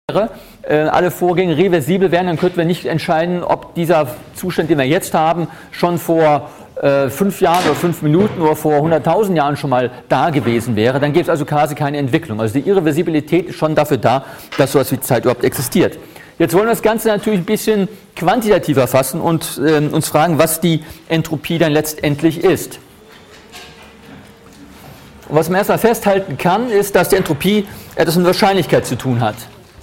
alle Vorgänge reversibel wären, dann könnten wir nicht entscheiden, ob dieser Zustand, den wir jetzt haben, schon vor 5 Jahren oder 5 Minuten oder vor 100.000 Jahren schon mal da gewesen wäre. Dann gibt es also quasi keine Entwicklung. Also die Irreversibilität ist schon dafür da, dass sowas wie Zeit überhaupt existiert. Jetzt wollen wir das Ganze natürlich ein bisschen quantitativer fassen und uns fragen, was die Entropie dann letztendlich ist. Und was man erstmal festhalten kann, ist, dass die Entropie etwas mit Wahrscheinlichkeit zu tun hat.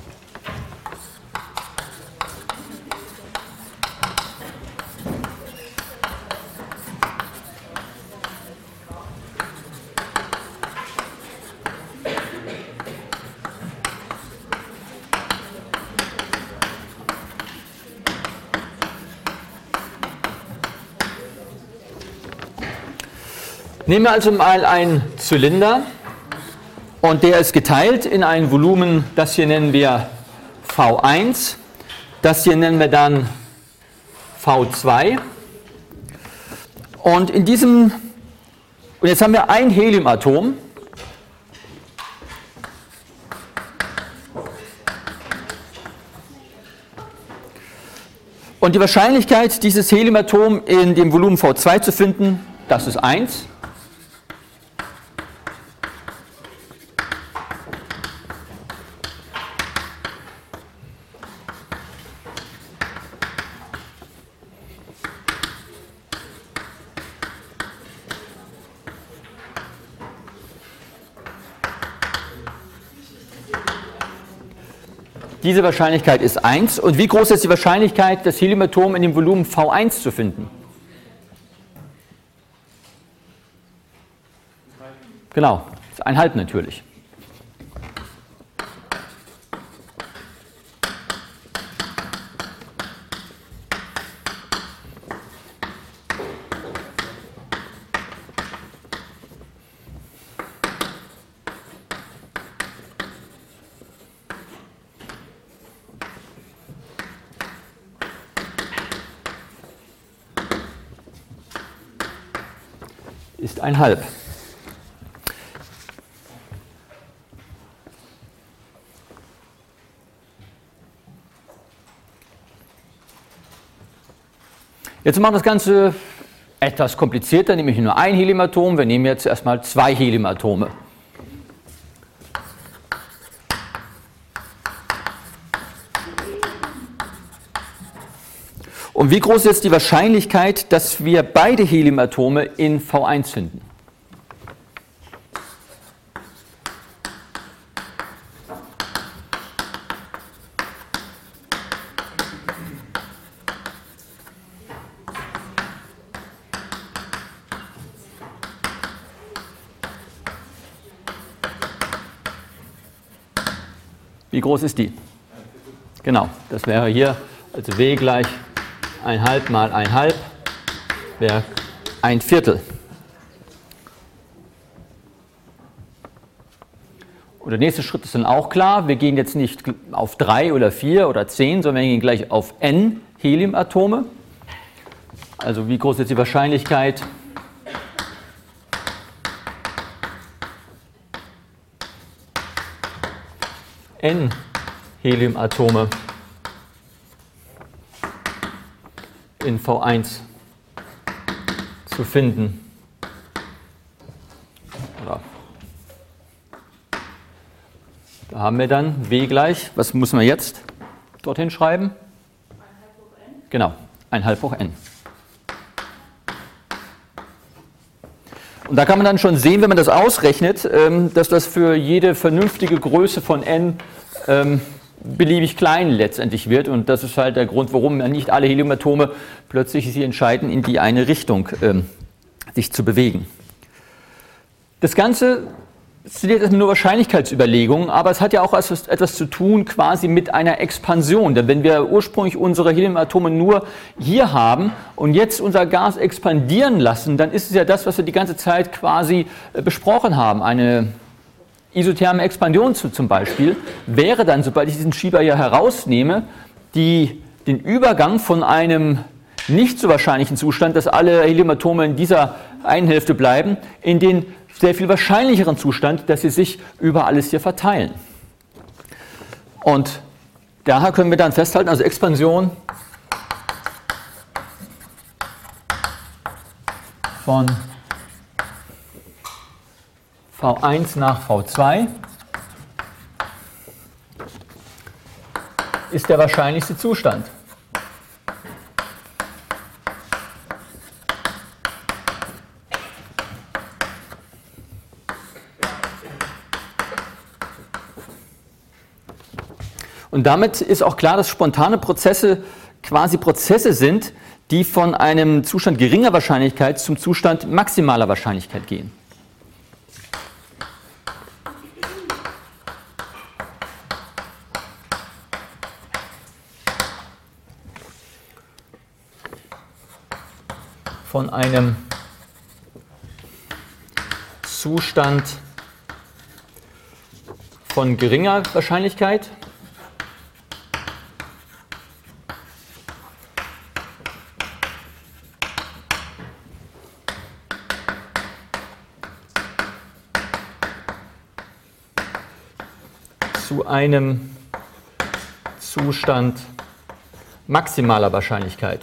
Nehmen wir also mal einen Zylinder und der ist geteilt in ein Volumen, das hier nennen wir V1, das hier nennen wir dann V2 und jetzt haben wir ein Heliumatom und die Wahrscheinlichkeit, dieses Heliumatom in dem Volumen V2 zu finden, das ist 1. Diese Wahrscheinlichkeit ist 1. Und wie groß ist die Wahrscheinlichkeit, das Heliumatom in dem Volumen V1 zu finden? Genau, das ist 1,5 natürlich. Ist 1,5. Jetzt machen wir das Ganze etwas komplizierter, nämlich nur ein Heliumatom. Wir nehmen jetzt erstmal 2 Heliumatome. Und wie groß ist jetzt die Wahrscheinlichkeit, dass wir beide Heliumatome in V1 finden? Wie groß ist die? Genau, das wäre hier, also W gleich 1,5 mal 1,5 wäre 1/4. Und der nächste Schritt ist dann auch klar. Wir gehen jetzt nicht auf 3 oder 4 oder 10, sondern wir gehen gleich auf n Heliumatome. Also wie groß ist die Wahrscheinlichkeit, n Heliumatome in V1 zu finden. Da haben wir dann W gleich, was müssen wir jetzt dorthin schreiben? 1,5 hoch n. Genau, 1,5 hoch n. Und da kann man dann schon sehen, wenn man das ausrechnet, dass das für jede vernünftige Größe von n beliebig klein letztendlich wird. Und das ist halt der Grund, warum nicht alle Heliumatome plötzlich sich entscheiden, in die eine Richtung sich zu bewegen. Das Ganze sind jetzt nur Wahrscheinlichkeitsüberlegungen, aber es hat ja auch etwas zu tun quasi mit einer Expansion. Denn wenn wir ursprünglich unsere Heliumatome nur hier haben und jetzt unser Gas expandieren lassen, dann ist es ja das, was wir die ganze Zeit quasi besprochen haben. Eine isotherme Expansion zum Beispiel wäre dann, sobald ich diesen Schieber hier herausnehme, den Übergang von einem nicht so wahrscheinlichen Zustand, dass alle Heliumatome in dieser einen Hälfte bleiben, in den sehr viel wahrscheinlicheren Zustand, dass sie sich über alles hier verteilen. Und daher können wir dann festhalten, also Expansion von V1 nach V2 ist der wahrscheinlichste Zustand. Und damit ist auch klar, dass spontane Prozesse quasi Prozesse sind, die von einem Zustand geringer Wahrscheinlichkeit zum Zustand maximaler Wahrscheinlichkeit gehen. Von einem Zustand von geringer Wahrscheinlichkeit zu einem Zustand maximaler Wahrscheinlichkeit.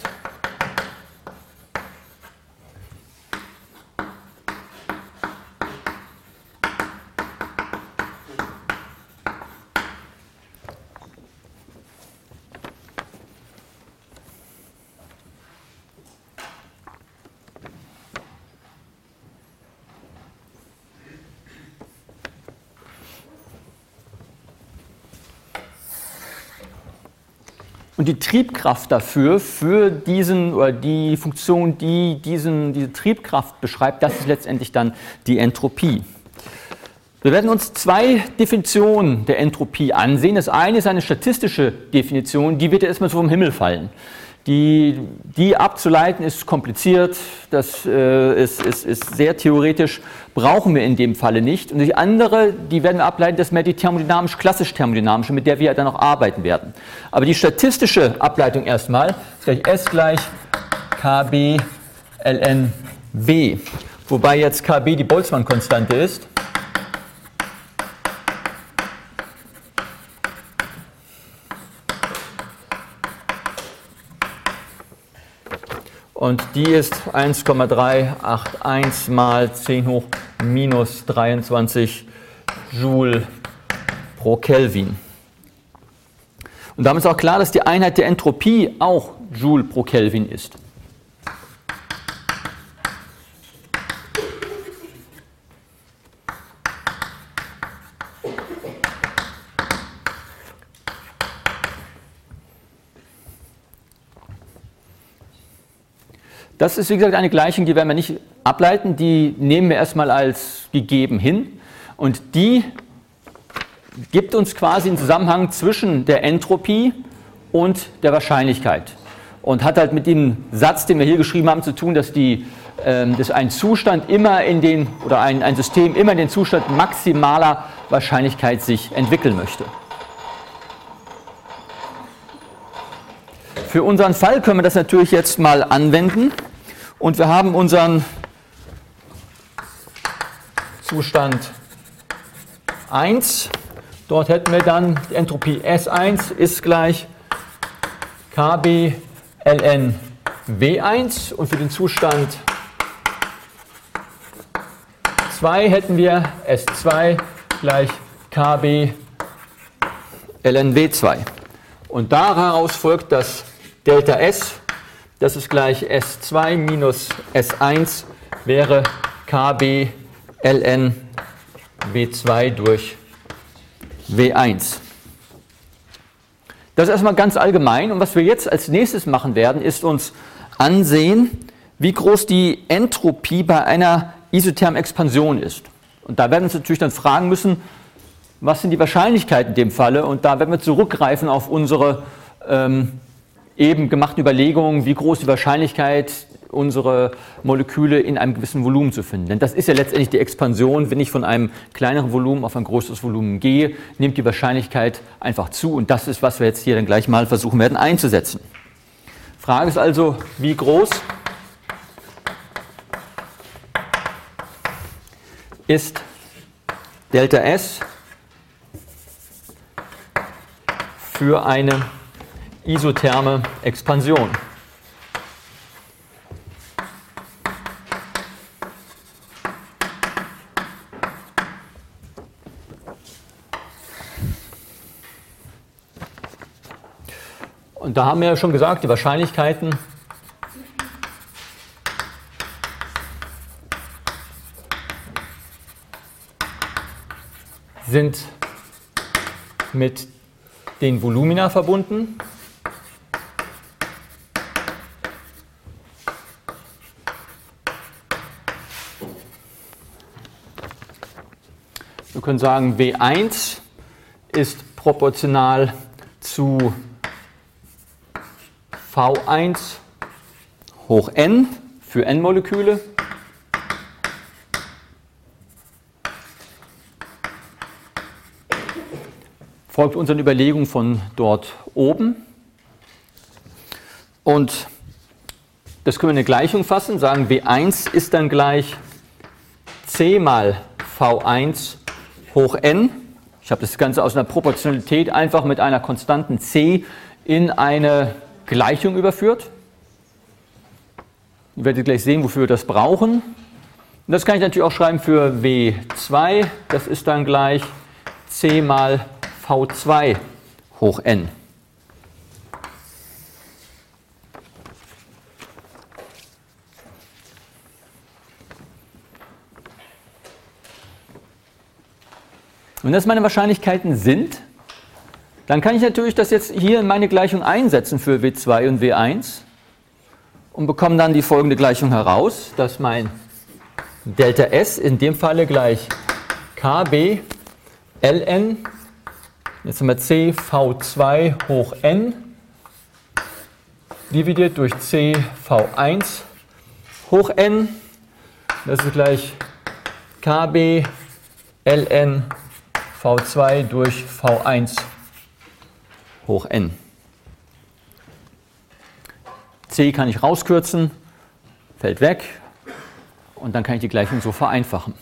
Und die Triebkraft dafür, für diesen oder die Funktion, die diese Triebkraft beschreibt, das ist letztendlich dann die Entropie. Wir werden uns zwei Definitionen der Entropie ansehen. Das eine ist eine statistische Definition, die wird ja erstmal so vom Himmel fallen. Die abzuleiten ist kompliziert, das ist sehr theoretisch, brauchen wir in dem Falle nicht. Und die andere, die werden wir ableiten, das ist mehr die klassisch-thermodynamische, mit der wir dann auch arbeiten werden. Aber die statistische Ableitung erstmal ist gleich S gleich KB ln W, wobei jetzt KB die Boltzmann-Konstante ist. Und die ist 1,381 mal 10 hoch minus 23 Joule pro Kelvin. Und damit ist auch klar, dass die Einheit der Entropie auch Joule pro Kelvin ist. Das ist, wie gesagt, eine Gleichung, die werden wir nicht ableiten, die nehmen wir erstmal als gegeben hin und die gibt uns quasi einen Zusammenhang zwischen der Entropie und der Wahrscheinlichkeit und hat halt mit dem Satz, den wir hier geschrieben haben, zu tun, dass ein Zustand immer in den, oder ein System immer in den Zustand maximaler Wahrscheinlichkeit sich entwickeln möchte. Für unseren Fall können wir das natürlich jetzt mal anwenden. Und wir haben unseren Zustand 1. Dort hätten wir dann die Entropie S1 ist gleich KB ln W1. Und für den Zustand 2 hätten wir S2 gleich KB ln W2. Und daraus folgt, dass Delta S, das ist gleich S2 minus S1, wäre KB ln W2 durch W1. Das ist erstmal ganz allgemein. Und was wir jetzt als nächstes machen werden, ist uns ansehen, wie groß die Entropie bei einer isothermen Expansion ist. Und da werden wir uns natürlich dann fragen müssen, was sind die Wahrscheinlichkeiten in dem Falle? Und da werden wir zurückgreifen auf unsere eben gemachten Überlegungen, wie groß die Wahrscheinlichkeit, unsere Moleküle in einem gewissen Volumen zu finden. Denn das ist ja letztendlich die Expansion. Wenn ich von einem kleineren Volumen auf ein größeres Volumen gehe, nimmt die Wahrscheinlichkeit einfach zu. Und das ist, was wir jetzt hier dann gleich mal versuchen werden einzusetzen. Frage ist also, wie groß ist Delta S für eine isotherme Expansion. Und da haben wir ja schon gesagt, die Wahrscheinlichkeiten sind mit den Volumina verbunden. Wir können sagen, W1 ist proportional zu V1 hoch n für n-Moleküle. Folgt unseren Überlegungen von dort oben. Und das können wir in eine Gleichung fassen, sagen W1 ist dann gleich C mal V1 hoch n. Ich habe das Ganze aus einer Proportionalität einfach mit einer konstanten C in eine Gleichung überführt. Ihr werdet gleich sehen, wofür wir das brauchen. Und das kann ich natürlich auch schreiben für W2. Das ist dann gleich C mal V2 hoch n. Wenn das meine Wahrscheinlichkeiten sind, dann kann ich natürlich das jetzt hier in meine Gleichung einsetzen für W2 und W1 und bekomme dann die folgende Gleichung heraus, dass mein Delta S in dem Falle gleich KB ln, jetzt haben wir C V2 hoch n, dividiert durch C V1 hoch n, das ist gleich KB ln V2 durch V1 hoch n. C kann ich rauskürzen, fällt weg und dann kann ich die Gleichung so vereinfachen.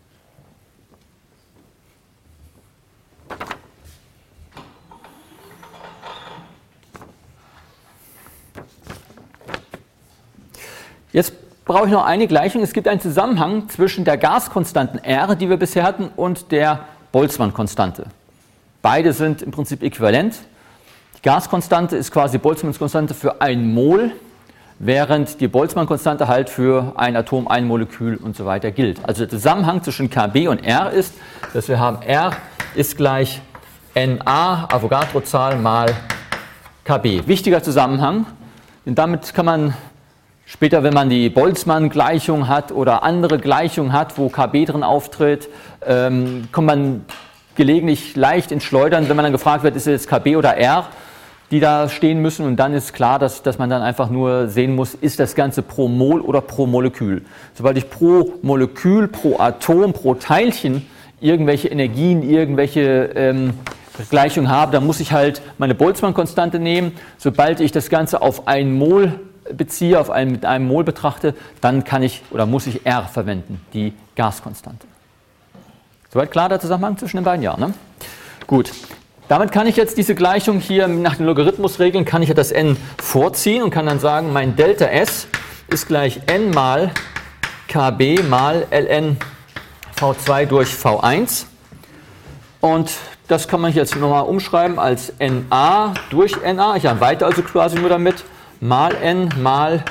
Jetzt brauche ich noch eine Gleichung. Es gibt einen Zusammenhang zwischen der Gaskonstanten R, die wir bisher hatten, und der Boltzmann-Konstante. Beide sind im Prinzip äquivalent. Die Gaskonstante ist quasi Boltzmanns Konstante für ein Mol, während die Boltzmann-Konstante halt für ein Atom, ein Molekül und so weiter gilt. Also der Zusammenhang zwischen KB und R ist, dass wir haben, R ist gleich Na, Avogadro-Zahl, mal KB. Wichtiger Zusammenhang, denn damit kann man später, wenn man die Boltzmann-Gleichung hat oder andere Gleichungen hat, wo KB drin auftritt, kommt man gelegentlich leicht ins Schleudern, wenn man dann gefragt wird, ist es jetzt KB oder R, die da stehen müssen. Und dann ist klar, dass man dann einfach nur sehen muss, ist das Ganze pro Mol oder pro Molekül. Sobald ich pro Molekül, pro Atom, pro Teilchen irgendwelche Energien, irgendwelche Gleichungen habe, dann muss ich halt meine Boltzmann-Konstante nehmen. Sobald ich das Ganze auf ein Mol beziehe, mit einem Mol betrachte, dann kann ich oder muss ich R verwenden, die Gaskonstante. Soweit klar der Zusammenhang zwischen den beiden? Ja, ne? Gut. Damit kann ich jetzt diese Gleichung hier nach den Logarithmusregeln, kann ich ja das n vorziehen und kann dann sagen, mein Delta S ist gleich n mal KB mal ln V2 durch V1. Und das kann man jetzt nochmal umschreiben als Na durch Na. Ich erweitere also quasi nur damit. Mal n mal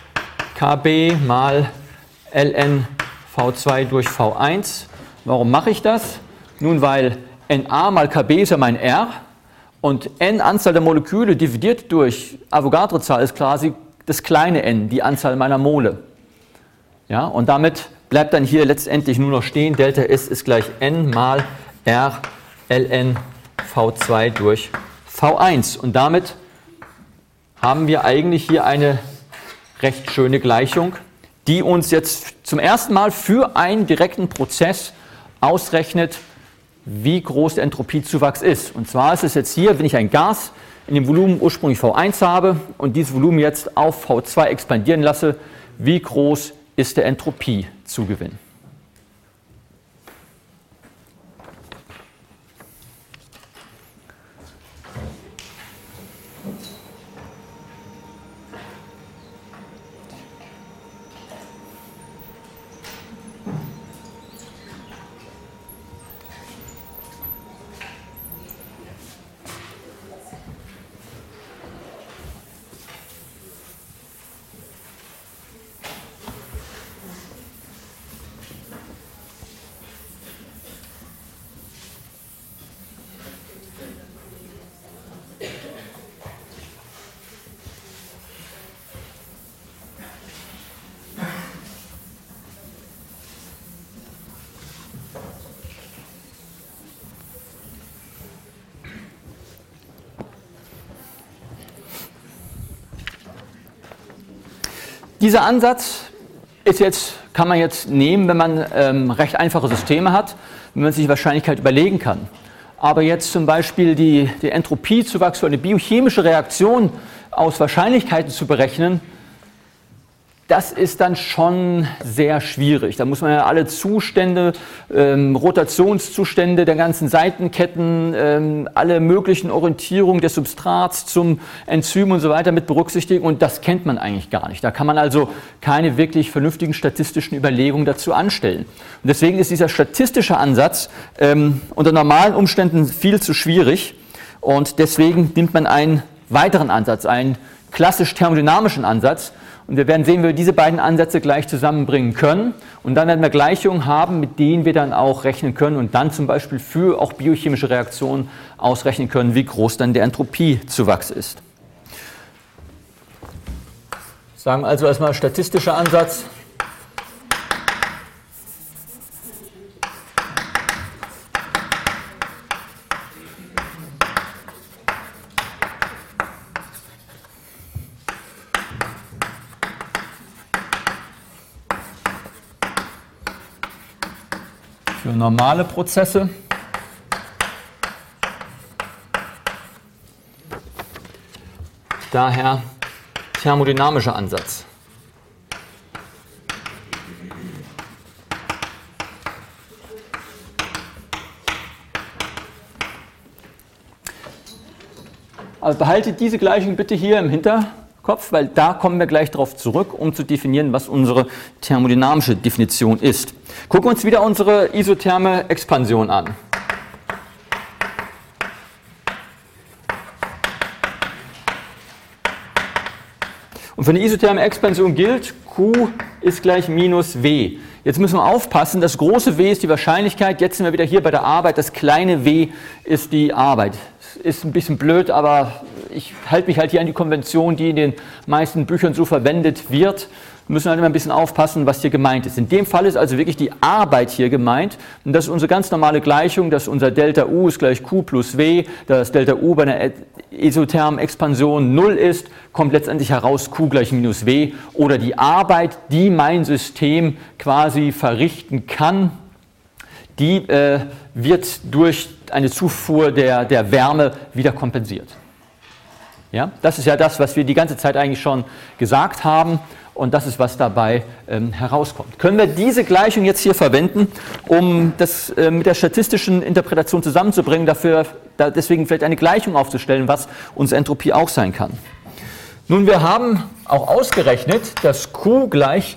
KB mal ln V2 durch V1. Warum mache ich das? Nun, weil Na mal KB ist ja mein R und n Anzahl der Moleküle dividiert durch Avogadro-Zahl ist quasi das kleine n, die Anzahl meiner Mole. Ja, und damit bleibt dann hier letztendlich nur noch stehen, Delta S ist gleich n mal R ln V2 durch V1. Und damit haben wir eigentlich hier eine recht schöne Gleichung, die uns jetzt zum ersten Mal für einen direkten Prozess ausrechnet, wie groß der Entropiezuwachs ist. Und zwar ist es jetzt hier, wenn ich ein Gas in dem Volumen ursprünglich V1 habe und dieses Volumen jetzt auf V2 expandieren lasse, wie groß ist der Entropiezugewinn? dieser Ansatz kann man jetzt nehmen, wenn man recht einfache Systeme hat, wenn man sich die Wahrscheinlichkeit überlegen kann. Aber jetzt zum Beispiel die Entropiezuwachs für eine biochemische Reaktion aus Wahrscheinlichkeiten zu berechnen, das ist dann schon sehr schwierig. Da muss man ja alle Zustände, Rotationszustände der ganzen Seitenketten, alle möglichen Orientierungen des Substrats zum Enzym und so weiter mit berücksichtigen und das kennt man eigentlich gar nicht. Da kann man also keine wirklich vernünftigen statistischen Überlegungen dazu anstellen. Und deswegen ist dieser statistische Ansatz unter normalen Umständen viel zu schwierig und deswegen nimmt man einen weiteren Ansatz, einen klassisch thermodynamischen Ansatz. Und wir werden sehen, wie wir diese beiden Ansätze gleich zusammenbringen können. Und dann werden wir Gleichungen haben, mit denen wir dann auch rechnen können und dann zum Beispiel für auch biochemische Reaktionen ausrechnen können, wie groß dann der Entropiezuwachs ist. Sagen wir also erstmal statistischer Ansatz. Für normale Prozesse. Daher thermodynamischer Ansatz. Also behaltet diese Gleichung bitte hier im Hinterkopf, weil da kommen wir gleich darauf zurück, um zu definieren, was unsere thermodynamische Definition ist. Gucken wir uns wieder unsere isotherme Expansion an. Und für eine isotherme Expansion gilt, Q ist gleich minus W. Jetzt müssen wir aufpassen, das große W ist die Wahrscheinlichkeit, jetzt sind wir wieder hier bei der Arbeit, das kleine W ist die Arbeit. Das ist ein bisschen blöd, aber ich halte mich halt hier an die Konvention, die in den meisten Büchern so verwendet wird. Wir müssen halt immer ein bisschen aufpassen, was hier gemeint ist. In dem Fall ist also wirklich die Arbeit hier gemeint. Und das ist unsere ganz normale Gleichung, dass unser Delta U ist gleich Q plus W, dass Delta U bei einer isothermen Expansion 0 ist, kommt letztendlich heraus Q gleich minus W. Oder die Arbeit, die mein System quasi verrichten kann, die wird durch eine Zufuhr der Wärme wieder kompensiert. Ja, das ist ja das, was wir die ganze Zeit eigentlich schon gesagt haben. Und das ist, was dabei herauskommt. Können wir diese Gleichung jetzt hier verwenden, um das mit der statistischen Interpretation zusammenzubringen, deswegen vielleicht eine Gleichung aufzustellen, was unsere Entropie auch sein kann? Nun, wir haben auch ausgerechnet, dass Q gleich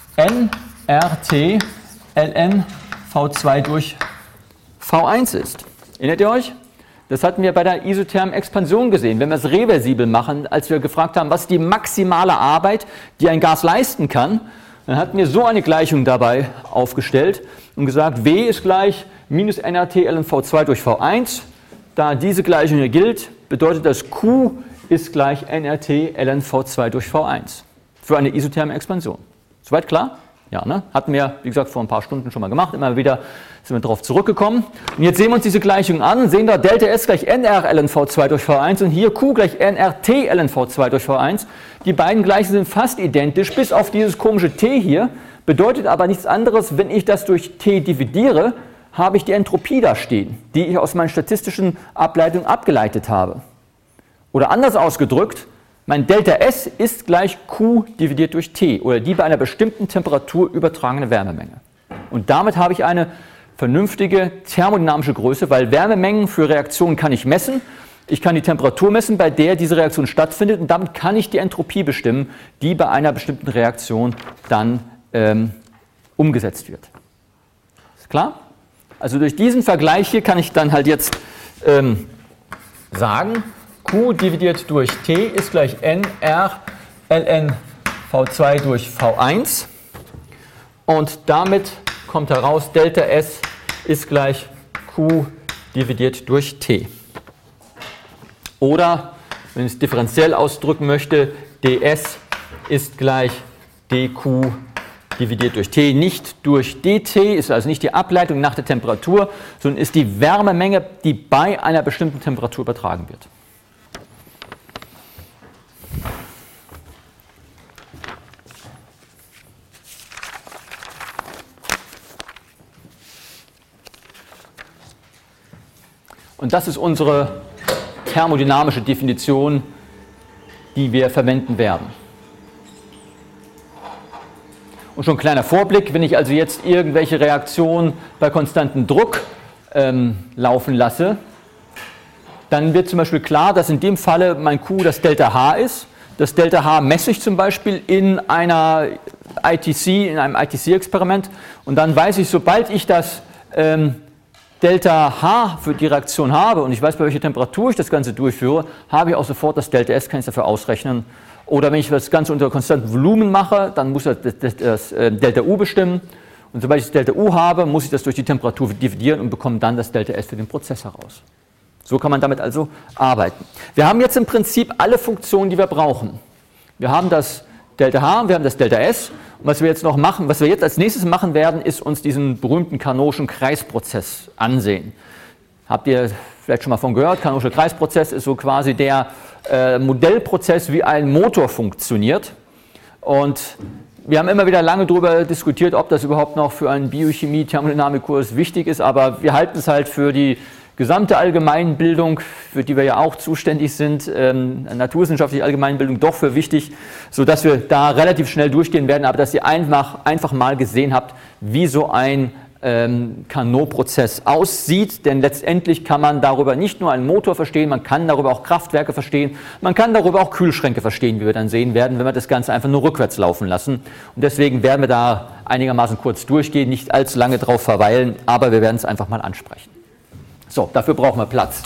nRT ln V2 durch V1 ist. Erinnert ihr euch? Das hatten wir bei der isothermen Expansion gesehen, wenn wir es reversibel machen, als wir gefragt haben, was ist die maximale Arbeit, die ein Gas leisten kann, dann hatten wir so eine Gleichung dabei aufgestellt und gesagt, W ist gleich minus nRT ln V2 durch V1. Da diese Gleichung hier gilt, bedeutet das Q ist gleich nRT ln V2 durch V1 für eine isotherme Expansion. Soweit klar? Ja, ne? Hatten wir, wie gesagt, vor ein paar Stunden schon mal gemacht. Immer wieder sind wir darauf zurückgekommen. Und jetzt sehen wir uns diese Gleichung an, sehen da Delta S gleich nR ln V2 durch V1 und hier Q gleich nRT ln V2 durch V1. Die beiden Gleichungen sind fast identisch, bis auf dieses komische T hier. Bedeutet aber nichts anderes, wenn ich das durch T dividiere, habe ich die Entropie da stehen, die ich aus meinen statistischen Ableitungen abgeleitet habe. Oder anders ausgedrückt, mein Delta S ist gleich Q dividiert durch T oder die bei einer bestimmten Temperatur übertragene Wärmemenge. Und damit habe ich eine vernünftige thermodynamische Größe, weil Wärmemengen für Reaktionen kann ich messen. Ich kann die Temperatur messen, bei der diese Reaktion stattfindet und damit kann ich die Entropie bestimmen, die bei einer bestimmten Reaktion dann umgesetzt wird. Ist klar? Also durch diesen Vergleich hier kann ich dann halt jetzt sagen, Q dividiert durch T ist gleich nR ln V2 durch V1 und damit kommt heraus, Delta S ist gleich Q dividiert durch T. Oder, wenn ich es differenziell ausdrücken möchte, ds ist gleich dq dividiert durch T, nicht durch dt, ist also nicht die Ableitung nach der Temperatur, sondern ist die Wärmemenge, die bei einer bestimmten Temperatur übertragen wird. Und das ist unsere thermodynamische Definition, die wir verwenden werden. Und schon ein kleiner Vorblick, wenn ich also jetzt irgendwelche Reaktionen bei konstantem Druck laufen lasse, dann wird zum Beispiel klar, dass in dem Falle mein Q das Delta H ist. Das Delta H messe ich zum Beispiel in einem ITC-Experiment und dann weiß ich, sobald ich das Delta H für die Reaktion habe und ich weiß, bei welcher Temperatur ich das Ganze durchführe, habe ich auch sofort das Delta S, kann ich dafür ausrechnen. Oder wenn ich das Ganze unter konstantem Volumen mache, dann muss das Delta U bestimmen. Und sobald ich das Delta U habe, muss ich das durch die Temperatur dividieren und bekomme dann das Delta S für den Prozess heraus. So kann man damit also arbeiten. Wir haben jetzt im Prinzip alle Funktionen, die wir brauchen. Wir haben das Delta H, wir haben das Delta S. Und was wir jetzt noch machen, was wir jetzt als nächstes machen werden, ist uns diesen berühmten Carnotschen Kreisprozess ansehen. Habt ihr vielleicht schon mal von gehört? Carnotscher Kreisprozess ist so quasi der Modellprozess, wie ein Motor funktioniert. Und wir haben immer wieder lange darüber diskutiert, ob das überhaupt noch für einen Biochemie-Thermodynamikkurs wichtig ist, aber wir halten es halt für die gesamte Allgemeinbildung, für die wir ja auch zuständig sind, naturwissenschaftliche Allgemeinbildung, doch für wichtig, sodass wir da relativ schnell durchgehen werden, aber dass ihr einfach mal gesehen habt, wie so ein Carnot-Prozess aussieht, denn letztendlich kann man darüber nicht nur einen Motor verstehen, man kann darüber auch Kraftwerke verstehen, man kann darüber auch Kühlschränke verstehen, wie wir dann sehen werden, wenn wir das Ganze einfach nur rückwärts laufen lassen. Und deswegen werden wir da einigermaßen kurz durchgehen, nicht allzu lange drauf verweilen, aber wir werden es einfach mal ansprechen. So, dafür brauchen wir Platz.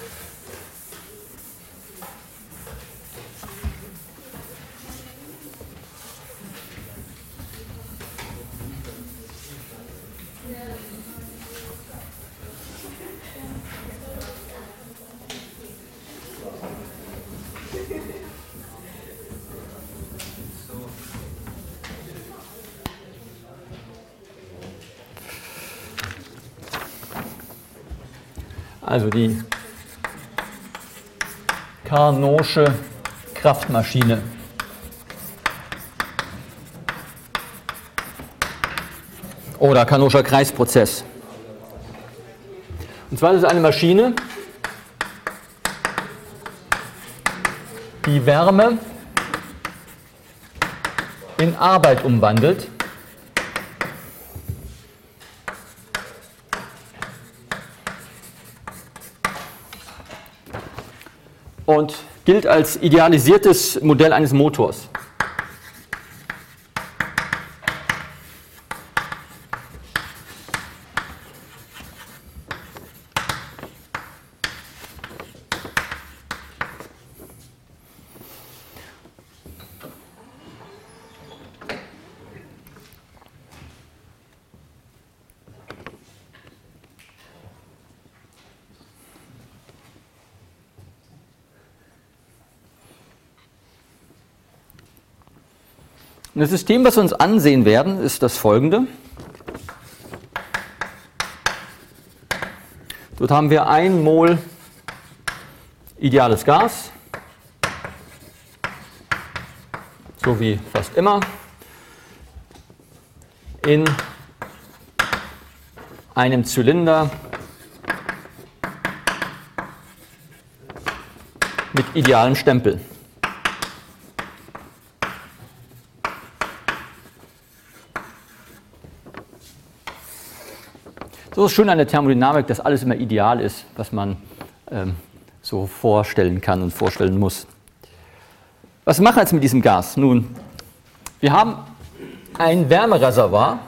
Also die Carnotsche Kraftmaschine. Oder Carnotscher Kreisprozess. Und zwar ist es eine Maschine, die Wärme in Arbeit umwandelt. Und gilt als idealisiertes Modell eines Motors. Und das System, was wir uns ansehen werden, ist das folgende. Dort haben wir 1 Mol ideales Gas, so wie fast immer, in einem Zylinder mit idealem Stempel. So ist schön an der Thermodynamik, dass alles immer ideal ist, was man so vorstellen kann und vorstellen muss. Was machen wir jetzt mit diesem Gas? Nun, wir haben ein Wärmereservoir.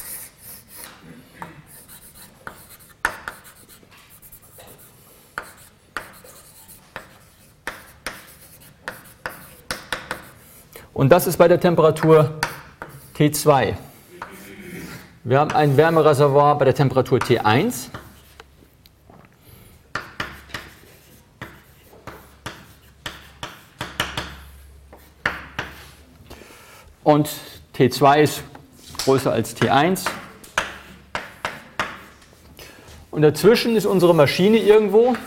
Und das ist bei der Temperatur T2. Wir haben ein Wärmereservoir bei der Temperatur T1. Und T2 ist größer als T1. Und dazwischen ist unsere Maschine irgendwo,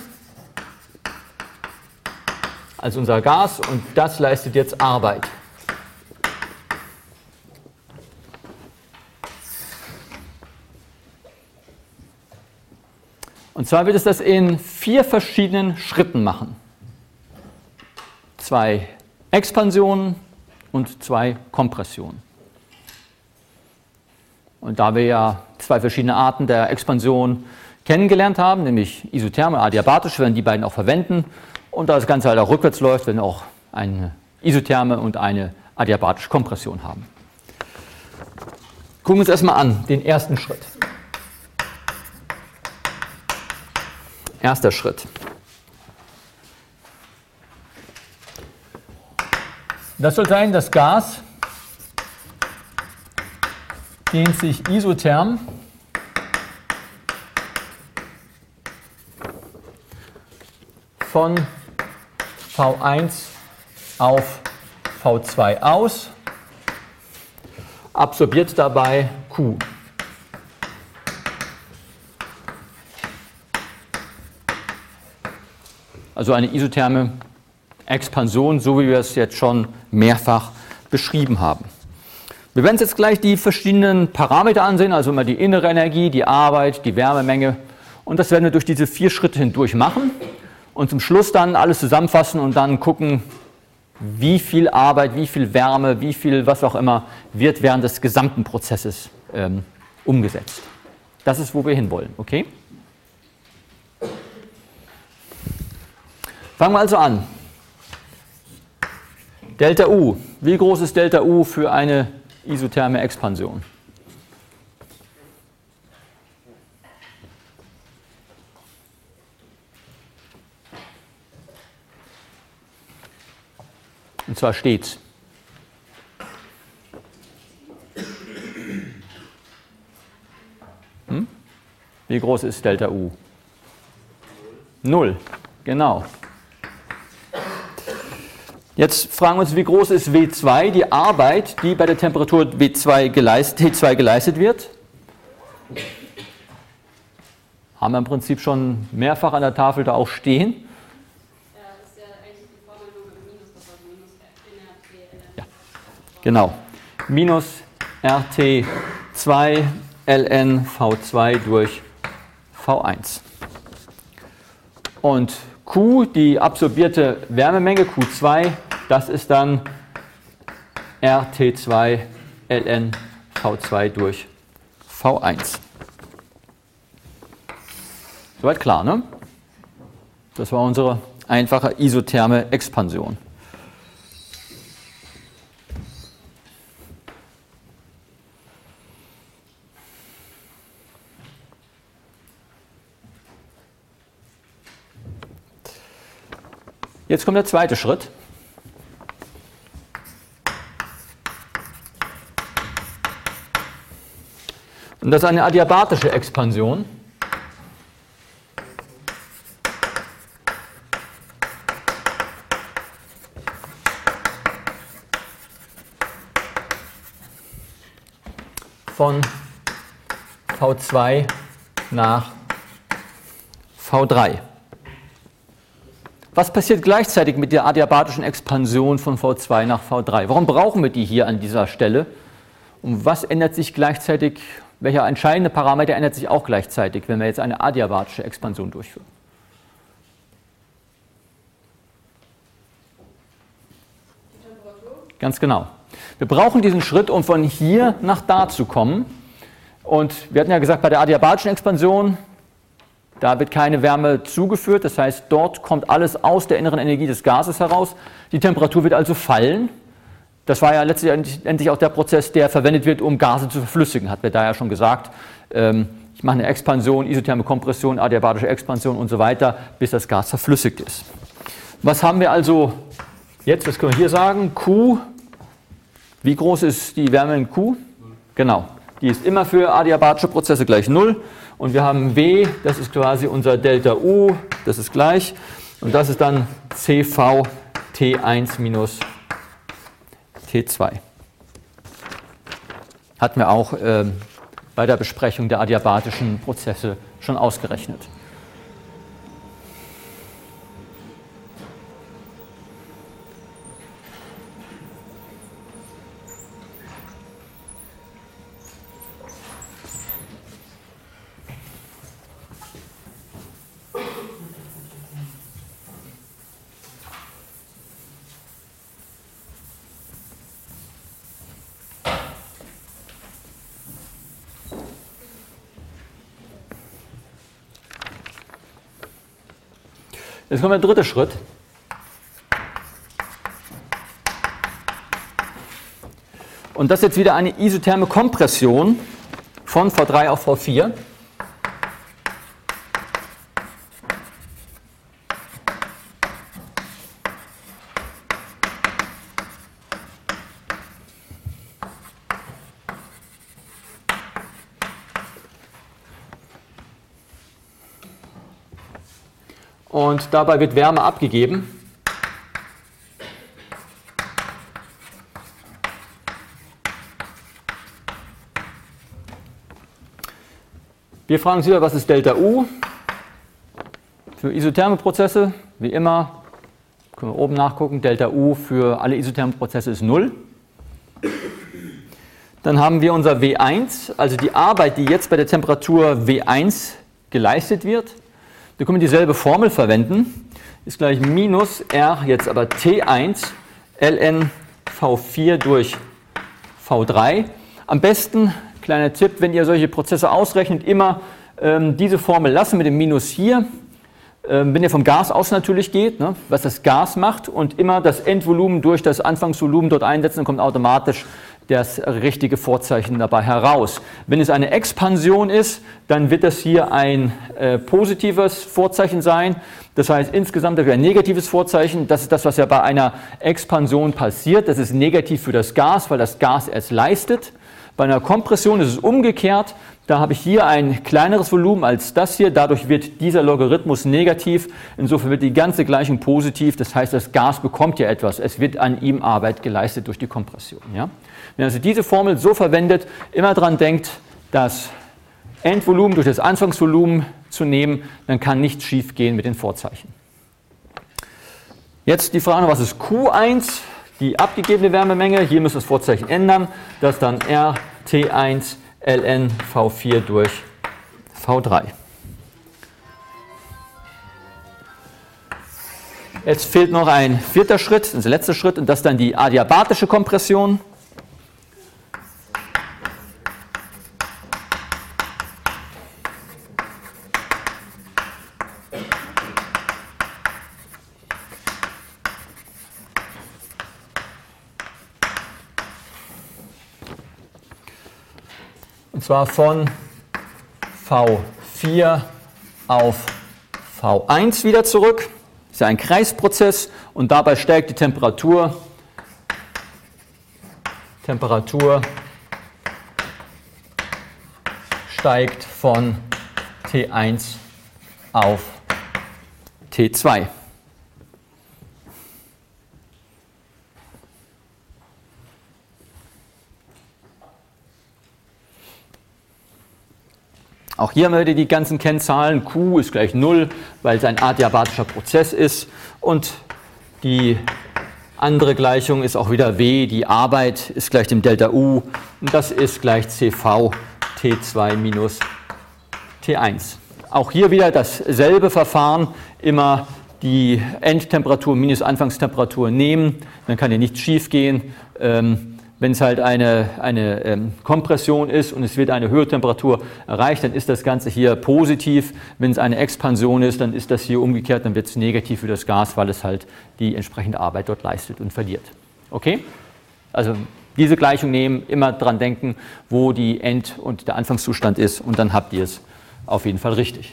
also unser Gas, und das leistet jetzt Arbeit. Und zwar wird es das in 4 verschiedenen Schritten machen. 2 Expansionen und 2 Kompressionen. Und da wir ja 2 verschiedene Arten der Expansion kennengelernt haben, nämlich isotherme und adiabatische, werden die beiden auch verwenden. Und da das Ganze halt auch rückwärts läuft, werden wir auch eine isotherme und eine adiabatische Kompression haben. Gucken wir uns erstmal an, den ersten Schritt. Erster Schritt. Das soll sein, das Gas dehnt sich isotherm von V1 auf V2 aus, absorbiert dabei Q. Also eine isotherme Expansion, so wie wir es jetzt schon mehrfach beschrieben haben. Wir werden uns jetzt gleich die verschiedenen Parameter ansehen, also immer die innere Energie, die Arbeit, die Wärmemenge. Und das werden wir durch diese 4 Schritte hindurch machen und zum Schluss dann alles zusammenfassen und dann gucken, wie viel Arbeit, wie viel Wärme, wie viel was auch immer wird während des gesamten Prozesses umgesetzt. Das ist, wo wir hinwollen, okay? Fangen wir also an. Delta U. Wie groß ist Delta U für eine isotherme Expansion? Und zwar stets. Wie groß ist Delta U? 0, genau. Jetzt fragen wir uns, wie groß ist W2, die Arbeit, die bei der Temperatur T2 geleistet wird. Haben wir im Prinzip schon mehrfach an der Tafel da auch stehen. Ja, das ist ja eigentlich die Formel nur mit Minus, das war Minus RT. Ja, genau. Minus RT2 ln V2 durch V1. Und Q, die absorbierte Wärmemenge, Q2, das ist dann RT2 ln V2 durch V1. Soweit klar, ne? Das war unsere einfache isotherme Expansion. Jetzt kommt der zweite Schritt. Und das ist eine adiabatische Expansion. Von V2 nach V3. Was passiert gleichzeitig mit der adiabatischen Expansion von V2 nach V3? Warum brauchen wir die hier an dieser Stelle? Und was ändert sich gleichzeitig, welcher entscheidende Parameter ändert sich auch gleichzeitig, wenn wir jetzt eine adiabatische Expansion durchführen? Die Temperatur? Ganz genau. Wir brauchen diesen Schritt, um von hier nach da zu kommen. Und wir hatten ja gesagt, bei der adiabatischen Expansion, da wird keine Wärme zugeführt, das heißt, dort kommt alles aus der inneren Energie des Gases heraus. Die Temperatur wird also fallen. Das war ja letztendlich auch der Prozess, der verwendet wird, um Gase zu verflüssigen, hatten wir da ja schon gesagt. Ich mache eine Expansion, isotherme Kompression, adiabatische Expansion und so weiter, bis das Gas verflüssigt ist. Was haben wir also jetzt? Was können wir hier sagen? Q. Wie groß ist die Wärme in Q? Genau. Die ist immer für adiabatische Prozesse gleich 0. Und wir haben W, das ist quasi unser Delta U, das ist gleich. Und das ist dann CV T1 minus T2. Hatten wir auch bei der Besprechung der adiabatischen Prozesse schon ausgerechnet. Jetzt kommt der dritte Schritt. Und das ist jetzt wieder eine isotherme Kompression von V3 auf V4. Und dabei wird Wärme abgegeben. Wir fragen uns wieder, was ist Delta U? Für isotherme Prozesse, wie immer, können wir oben nachgucken, Delta U für alle isothermen Prozesse ist 0. Dann haben wir unser W1, also die Arbeit, die jetzt bei der Temperatur W1 geleistet wird. Da können wir dieselbe Formel verwenden, ist gleich minus R, jetzt aber T1 ln V4 durch V3. Am besten, kleiner Tipp, wenn ihr solche Prozesse ausrechnet, immer diese Formel lassen mit dem Minus hier, wenn ihr vom Gas aus natürlich geht, ne, was das Gas macht, und immer das Endvolumen durch das Anfangsvolumen dort einsetzen, dann kommt automatisch das richtige Vorzeichen dabei heraus. Wenn es eine Expansion ist, dann wird das hier ein positives Vorzeichen sein. Das heißt, insgesamt ein negatives Vorzeichen. Das ist das, was ja bei einer Expansion passiert. Das ist negativ für das Gas, weil das Gas es leistet. Bei einer Kompression ist es umgekehrt. Da habe ich hier ein kleineres Volumen als das hier. Dadurch wird dieser Logarithmus negativ. Insofern wird die ganze Gleichung positiv. Das heißt, das Gas bekommt ja etwas. Es wird an ihm Arbeit geleistet durch die Kompression. Ja? Wenn also diese Formel so verwendet, immer daran denkt, das Endvolumen durch das Anfangsvolumen zu nehmen, dann kann nichts schief gehen mit den Vorzeichen. Jetzt die Frage, was ist Q1? Die abgegebene Wärmemenge. Hier müssen wir das Vorzeichen ändern. Das ist dann R T1 ln V4 durch V3. Jetzt fehlt noch ein vierter Schritt, das ist der letzte Schritt, und das ist dann die adiabatische Kompression. Und zwar von V4 auf V1 wieder zurück. Das ist ja ein Kreisprozess und dabei steigt die Temperatur. Temperatur steigt von T1 auf T2. Auch hier haben wir die ganzen Kennzahlen. Q ist gleich 0, weil es ein adiabatischer Prozess ist. Und die andere Gleichung ist auch wieder W. Die Arbeit ist gleich dem Delta U. Und das ist gleich CV T2 minus T1. Auch hier wieder dasselbe Verfahren. Immer die Endtemperatur minus Anfangstemperatur nehmen. Dann kann hier nichts schief gehen. Wenn es halt eine Kompression ist und es wird eine höhere Temperatur erreicht, dann ist das Ganze hier positiv. Wenn es eine Expansion ist, dann ist das hier umgekehrt, dann wird es negativ für das Gas, weil es halt die entsprechende Arbeit dort leistet und verliert. Okay? Also diese Gleichung nehmen, immer dran denken, wo die End- und der Anfangszustand ist, und dann habt ihr es auf jeden Fall richtig.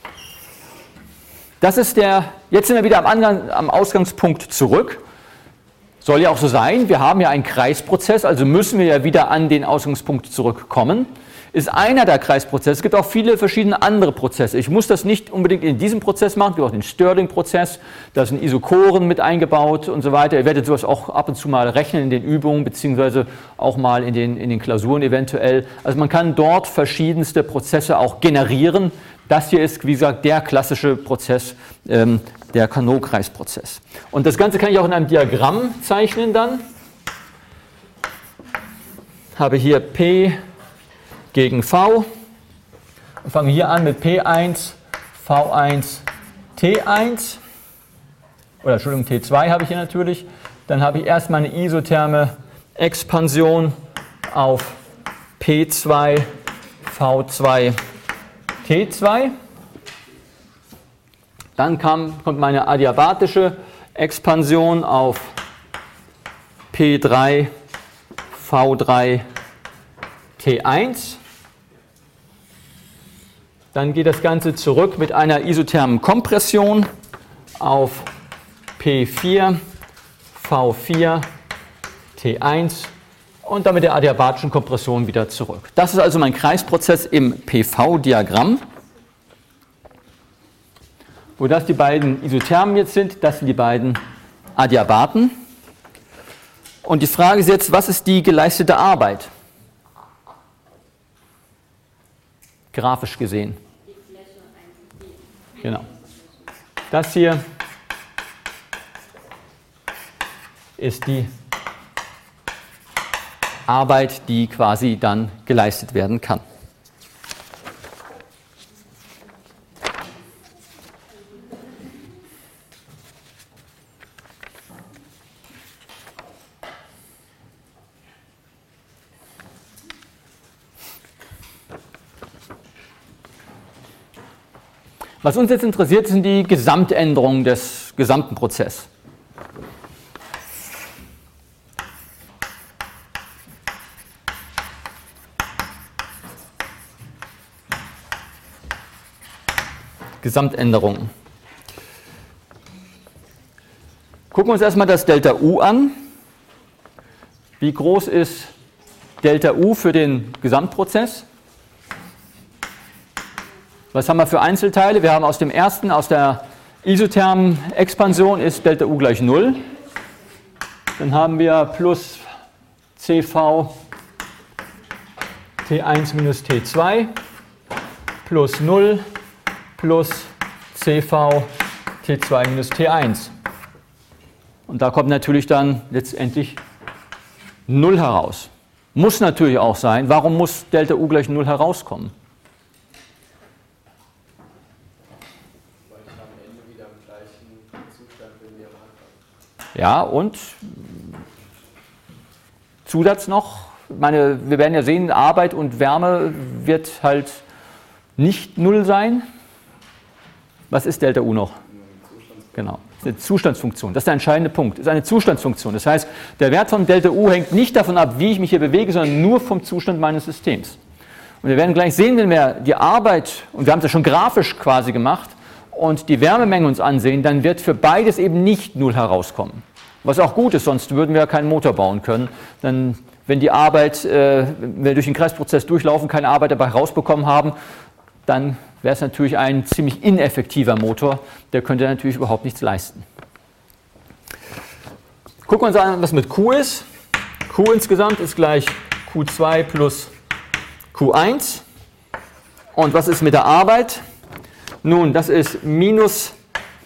Das ist jetzt sind wir wieder am Ausgangspunkt zurück. Soll ja auch so sein, wir haben ja einen Kreisprozess, also müssen wir ja wieder an den Ausgangspunkt zurückkommen. Ist einer der Kreisprozesse, es gibt auch viele verschiedene andere Prozesse. Ich muss das nicht unbedingt in diesem Prozess machen, es gibt auch den Stirling-Prozess, da sind Isokoren mit eingebaut und so weiter. Ihr werdet sowas auch ab und zu mal rechnen in den Übungen, beziehungsweise auch mal in den Klausuren eventuell. Also man kann dort verschiedenste Prozesse auch generieren. Das hier ist, wie gesagt, der klassische Prozess, der Carnot-Kreisprozess. Und das Ganze kann ich auch in einem Diagramm zeichnen dann. Habe hier P gegen V. Und fange hier an mit P1, V1, T1. Oder Entschuldigung, T2 habe ich hier natürlich. Dann habe ich erstmal eine isotherme Expansion auf P2, V2, T2. Dann kommt meine adiabatische Expansion auf P3 V3 T1. Dann geht das Ganze zurück mit einer isothermen Kompression auf P4 V4 T1 und dann mit der adiabatischen Kompression wieder zurück. Das ist also mein Kreisprozess im PV-Diagramm. Wo das die beiden Isothermen jetzt sind, das sind die beiden Adiabaten. Und die Frage ist jetzt, was ist die geleistete Arbeit? Grafisch gesehen. Genau. Das hier ist die Arbeit, die quasi dann geleistet werden kann. Was uns jetzt interessiert, sind die Gesamtänderungen des gesamten Prozesses. Gesamtänderungen. Gucken wir uns erstmal das Delta U an. Wie groß ist Delta U für den Gesamtprozess? Was haben wir für Einzelteile? Wir haben aus der isothermen Expansion ist Delta U gleich 0. Dann haben wir plus CV T1 minus T2 plus 0 plus CV T2 minus T1. Und da kommt natürlich dann letztendlich 0 heraus. Muss natürlich auch sein. Warum muss Delta U gleich 0 herauskommen? Ja, und Zusatz noch, wir werden ja sehen, Arbeit und Wärme wird halt nicht 0 sein. Was ist Delta U noch? Genau, das ist eine Zustandsfunktion. Das ist der entscheidende Punkt. Das ist eine Zustandsfunktion. Das heißt, der Wert von Delta U hängt nicht davon ab, wie ich mich hier bewege, sondern nur vom Zustand meines Systems. Und wir werden gleich sehen, wenn wir die Arbeit, und wir haben es ja schon grafisch quasi gemacht, und die Wärmemenge uns ansehen, dann wird für beides eben nicht 0 herauskommen. Was auch gut ist, sonst würden wir ja keinen Motor bauen können. Denn wenn die Arbeit, wenn wir durch den Kreisprozess durchlaufen, keine Arbeit dabei rausbekommen haben, dann wäre es natürlich ein ziemlich ineffektiver Motor. Der könnte natürlich überhaupt nichts leisten. Gucken wir uns an, was mit Q ist. Q insgesamt ist gleich Q2 plus Q1. Und was ist mit der Arbeit? Nun, das ist minus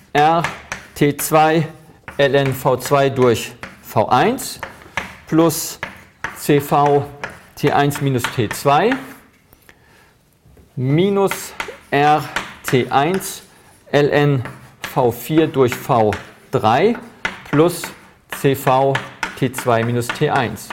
RT2 ln V2 durch V1 plus CV T1 minus T2 minus RT1 ln V4 durch V3 plus CV T2 minus T1.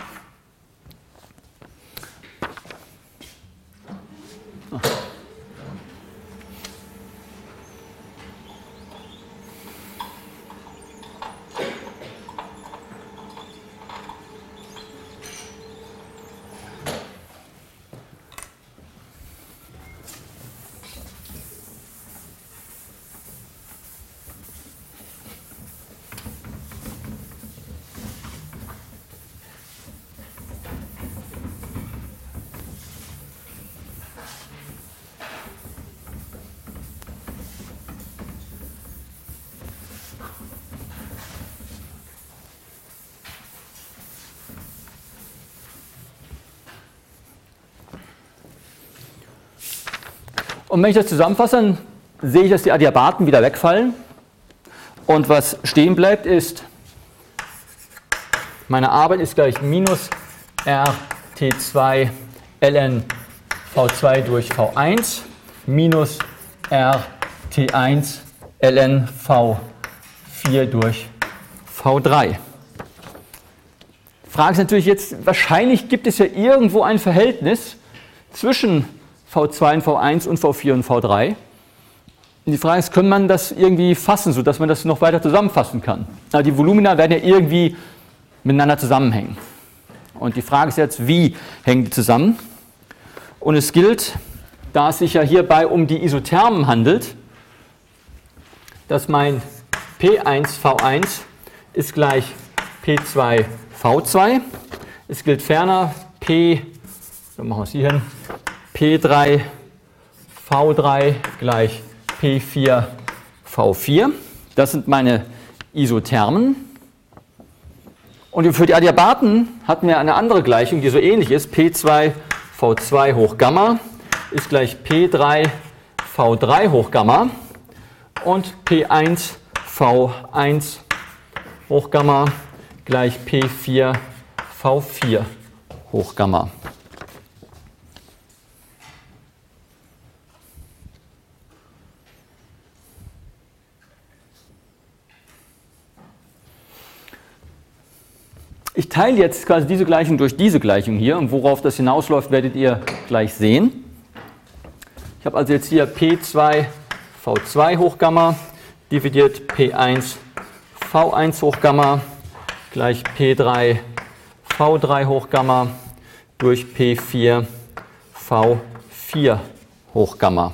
Und wenn ich das zusammenfasse, dann sehe ich, dass die Adiabaten wieder wegfallen. Und was stehen bleibt, ist, meine Arbeit ist gleich minus RT2 ln V2 durch V1 minus RT1 ln V4 durch V3. Frage ist natürlich jetzt, wahrscheinlich gibt es ja irgendwo ein Verhältnis zwischen V2 und V1 und V4 und V3. Die Frage ist, kann man das irgendwie fassen, sodass man das noch weiter zusammenfassen kann? Also die Volumina werden ja irgendwie miteinander zusammenhängen. Und die Frage ist jetzt, wie hängen die zusammen? Und es gilt, da es sich ja hierbei um die Isothermen handelt, dass mein P1V1 ist gleich P2V2. Es gilt ferner dann machen wir es hier hin, P3V3 gleich P4V4. Das sind meine Isothermen. Und für die Adiabaten hatten wir eine andere Gleichung, die so ähnlich ist. P2V2 hoch Gamma ist gleich P3V3 hoch Gamma. Und P1V1 hoch Gamma gleich P4V4 hoch Gamma. Ich teile jetzt quasi diese Gleichung durch diese Gleichung hier und worauf das hinausläuft, werdet ihr gleich sehen. Ich habe also jetzt hier P2V2 hoch Gamma dividiert P1V1 hoch Gamma gleich P3V3 hoch Gamma durch P4V4 hoch Gamma.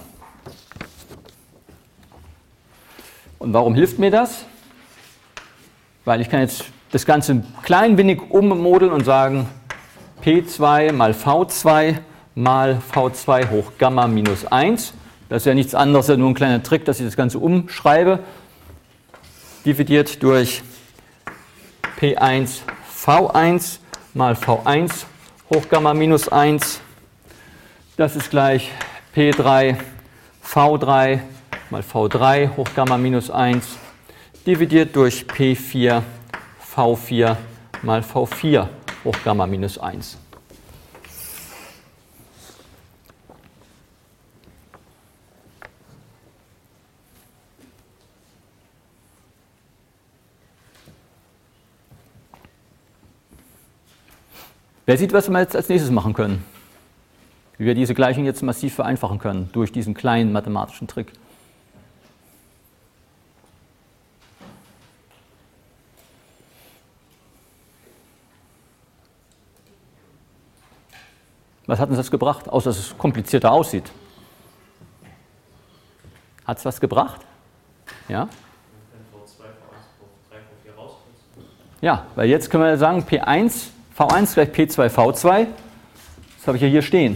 Und warum hilft mir das? Weil ich kann jetzt das Ganze ein klein wenig ummodeln und sagen, P2 mal V2 mal V2 hoch Gamma minus 1. Das ist ja nichts anderes, als nur ein kleiner Trick, dass ich das Ganze umschreibe. Dividiert durch P1 V1 mal V1 hoch Gamma minus 1. Das ist gleich P3 V3 mal V3 hoch Gamma minus 1. Dividiert durch P4 V4 mal V4 hoch Gamma minus 1. Wer sieht, was wir jetzt als nächstes machen können? Wie wir diese Gleichung jetzt massiv vereinfachen können durch diesen kleinen mathematischen Trick. Was hat uns das gebracht, außer dass es komplizierter aussieht? Hat es was gebracht? Ja? Ja, weil jetzt können wir sagen, P1 V1 gleich P2 V2. Das habe ich ja hier stehen.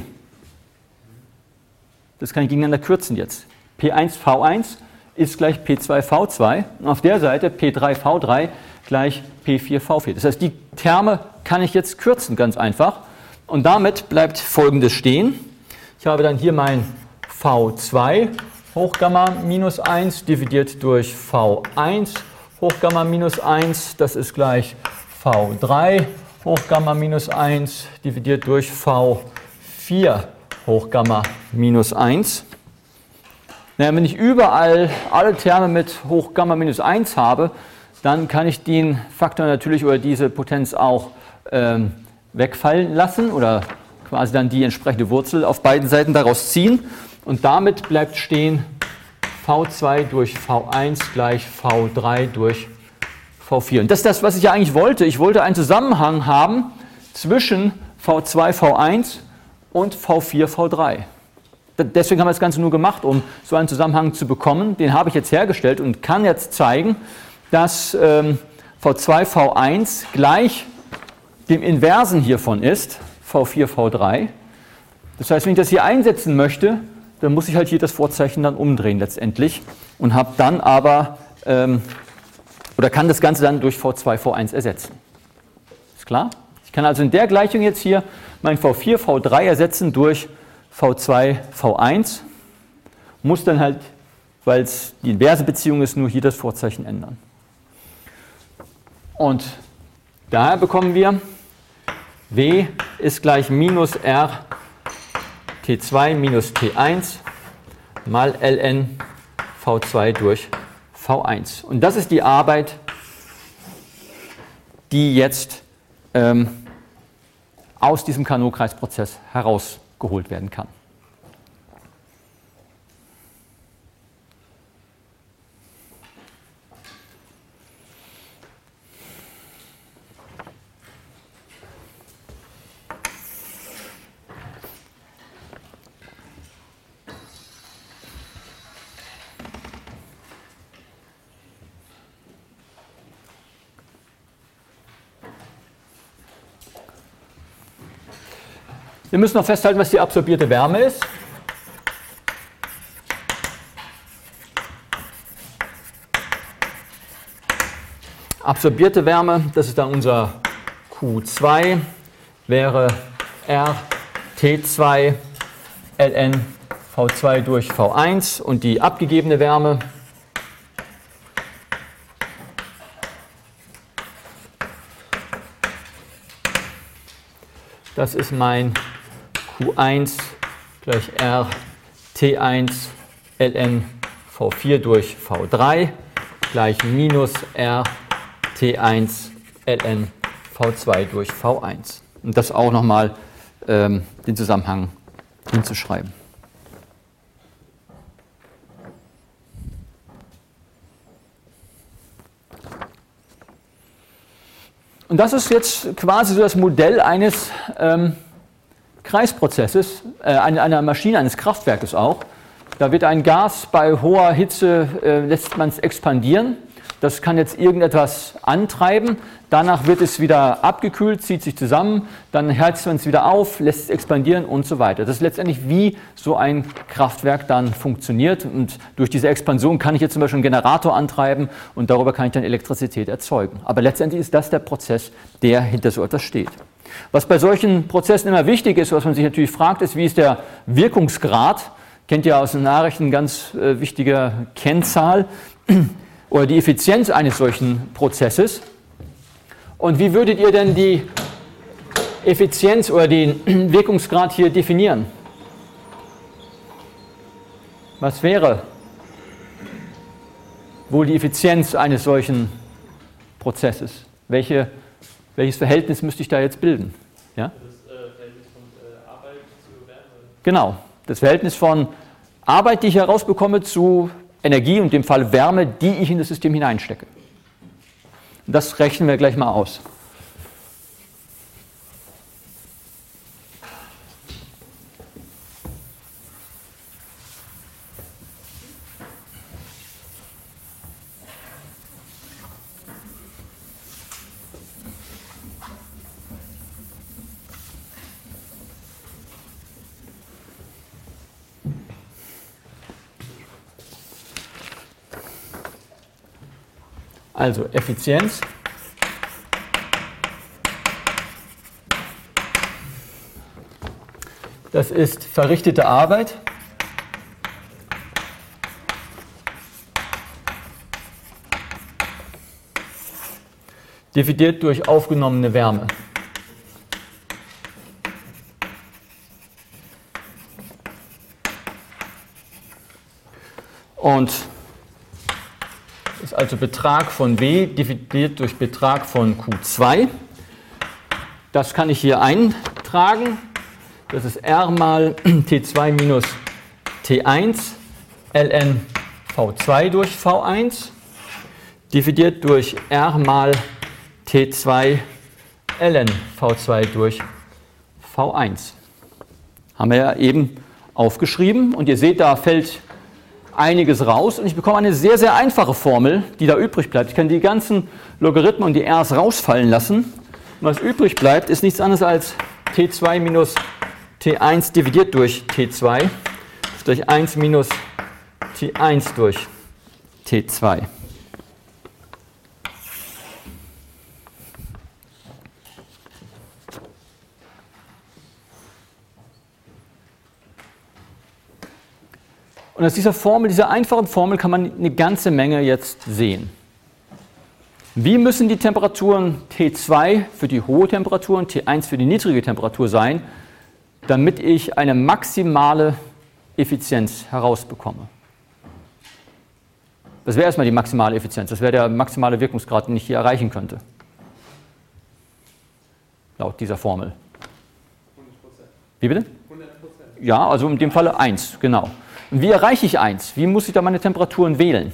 Das kann ich gegeneinander kürzen jetzt. P1 V1 ist gleich P2 V2 und auf der Seite P3 V3 gleich P4 V4. Das heißt, die Terme kann ich jetzt kürzen, ganz einfach. Und damit bleibt Folgendes stehen. Ich habe dann hier mein V2 hoch Gamma minus 1 dividiert durch V1 hoch Gamma minus 1. Das ist gleich V3 hoch Gamma minus 1 dividiert durch V4 hoch Gamma minus 1. Naja, wenn ich überall alle Terme mit hoch Gamma minus 1 habe, dann kann ich den Faktor natürlich oder diese Potenz auch wegfallen lassen oder quasi dann die entsprechende Wurzel auf beiden Seiten daraus ziehen. Und damit bleibt stehen V2 durch V1 gleich V3 durch V4. Und das ist das, was ich ja eigentlich wollte. Ich wollte einen Zusammenhang haben zwischen V2, V1 und V4, V3. Deswegen haben wir das Ganze nur gemacht, um so einen Zusammenhang zu bekommen. Den habe ich jetzt hergestellt und kann jetzt zeigen, dass V2, V1 gleich dem Inversen hiervon ist, V4, V3. Das heißt, wenn ich das hier einsetzen möchte, dann muss ich halt hier das Vorzeichen dann umdrehen letztendlich und habe dann aber, oder kann das Ganze dann durch V2, V1 ersetzen. Ist klar? Ich kann also in der Gleichung jetzt hier mein V4, V3 ersetzen durch V2, V1, muss dann halt, weil es die inverse Beziehung ist, nur hier das Vorzeichen ändern. Und daher bekommen wir W ist gleich minus R T2 minus T1 mal ln V2 durch V1. Und das ist die Arbeit, die jetzt aus diesem Carnot-Kreisprozess herausgeholt werden kann. Wir müssen noch festhalten, was die absorbierte Wärme ist. Absorbierte Wärme, das ist dann unser Q2, wäre RT2 ln V2 durch V1 und die abgegebene Wärme das ist mein Q1 gleich RT1 ln V4 durch V3 gleich minus RT1 ln V2 durch V1. Und das auch nochmal den Zusammenhang hinzuschreiben. Und das ist jetzt quasi so das Modell eines Kreisprozesses, einer Maschine, eines Kraftwerkes auch. Da wird ein Gas bei hoher Hitze, lässt man es expandieren. Das kann jetzt irgendetwas antreiben. Danach wird es wieder abgekühlt, zieht sich zusammen. Dann heizt man es wieder auf, lässt es expandieren und so weiter. Das ist letztendlich, wie so ein Kraftwerk dann funktioniert. Und durch diese Expansion kann ich jetzt zum Beispiel einen Generator antreiben und darüber kann ich dann Elektrizität erzeugen. Aber letztendlich ist das der Prozess, der hinter so etwas steht. Was bei solchen Prozessen immer wichtig ist, was man sich natürlich fragt, ist, wie ist der Wirkungsgrad? Kennt ihr aus den Nachrichten, ganz wichtige Kennzahl. Oder die Effizienz eines solchen Prozesses. Und wie würdet ihr denn die Effizienz oder den Wirkungsgrad hier definieren? Was wäre wohl die Effizienz eines solchen Prozesses? Welches Verhältnis müsste ich da jetzt bilden? Ja? Das Verhältnis von Arbeit zu Wärme. Genau, das Verhältnis von Arbeit, die ich herausbekomme, zu Energie und in dem Fall Wärme, die ich in das System hineinstecke. Das rechnen wir gleich mal aus. Also Effizienz das ist verrichtete Arbeit dividiert durch aufgenommene Wärme. Und ist also Betrag von W dividiert durch Betrag von Q2. Das kann ich hier eintragen. Das ist R mal T2 minus T1 ln V2 durch V1 dividiert durch R mal T2 ln V2 durch V1. Haben wir ja eben aufgeschrieben und ihr seht, da fällt einiges raus und ich bekomme eine sehr, sehr einfache Formel, die da übrig bleibt. Ich kann die ganzen Logarithmen und die R's rausfallen lassen. Und was übrig bleibt, ist nichts anderes als T2 minus T1 dividiert durch T2 durch 1 minus T1 durch T2. Und aus dieser Formel, dieser einfachen Formel, kann man eine ganze Menge jetzt sehen. Wie müssen die Temperaturen T2 für die hohe Temperatur und T1 für die niedrige Temperatur sein, damit ich eine maximale Effizienz herausbekomme? Das wäre erstmal die maximale Effizienz, das wäre der maximale Wirkungsgrad, den ich hier erreichen könnte. Laut dieser Formel. 100%. Wie bitte? 100%. Ja, also in dem Falle 1, genau. Und wie erreiche ich 1? Wie muss ich da meine Temperaturen wählen?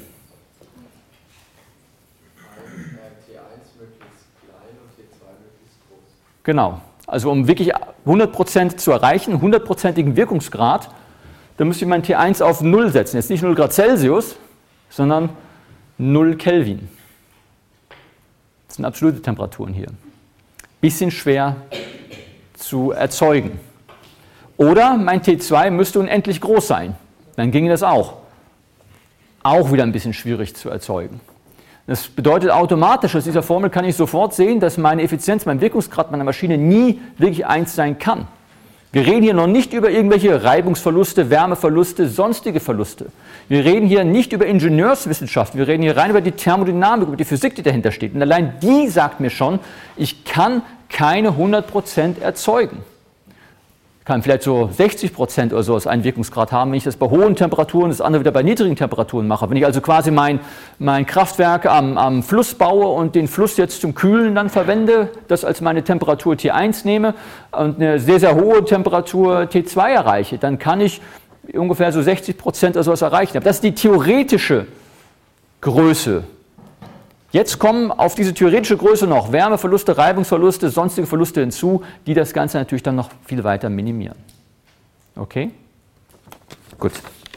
T1 möglichst klein und T2 möglichst groß. Genau. Also um wirklich 100% zu erreichen, 100%igen Wirkungsgrad, dann müsste ich mein T1 auf 0 setzen. Jetzt nicht 0 Grad Celsius, sondern 0 Kelvin. Das sind absolute Temperaturen hier. Bisschen schwer zu erzeugen. Oder mein T2 müsste unendlich groß sein. Dann ginge das auch. Auch wieder ein bisschen schwierig zu erzeugen. Das bedeutet automatisch, aus dieser Formel kann ich sofort sehen, dass meine Effizienz, mein Wirkungsgrad meiner Maschine nie wirklich 1 sein kann. Wir reden hier noch nicht über irgendwelche Reibungsverluste, Wärmeverluste, sonstige Verluste. Wir reden hier nicht über Ingenieurswissenschaft, wir reden hier rein über die Thermodynamik, über die Physik, die dahinter steht. Und allein die sagt mir schon, ich kann keine 100% erzeugen. Ich kann vielleicht so 60% oder so als einen Wirkungsgrad haben, wenn ich das bei hohen Temperaturen, das andere wieder bei niedrigen Temperaturen mache. Wenn ich also quasi mein Kraftwerk am Fluss baue und den Fluss jetzt zum Kühlen dann verwende, das als meine Temperatur T1 nehme und eine sehr, sehr hohe Temperatur T2 erreiche, dann kann ich ungefähr so 60% oder sowas erreichen. Aber das ist die theoretische Größe. Jetzt kommen auf diese theoretische Größe noch Wärmeverluste, Reibungsverluste, sonstige Verluste hinzu, die das Ganze natürlich dann noch viel weiter minimieren. Okay? Gut.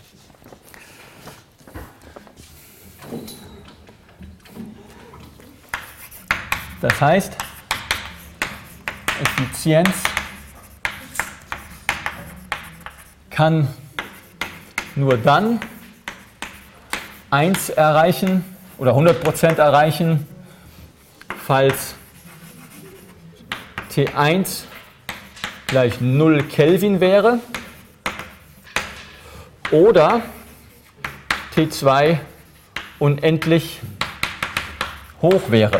Das heißt, Effizienz kann nur dann 1 erreichen, oder 100% erreichen, falls T1 gleich 0 Kelvin wäre oder T2 unendlich hoch wäre.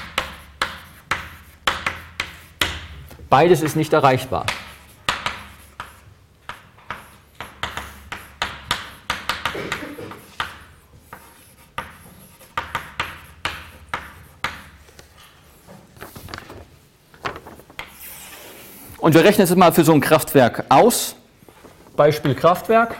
Beides ist nicht erreichbar. Und wir rechnen es mal für so ein Kraftwerk aus. Beispiel Kraftwerk.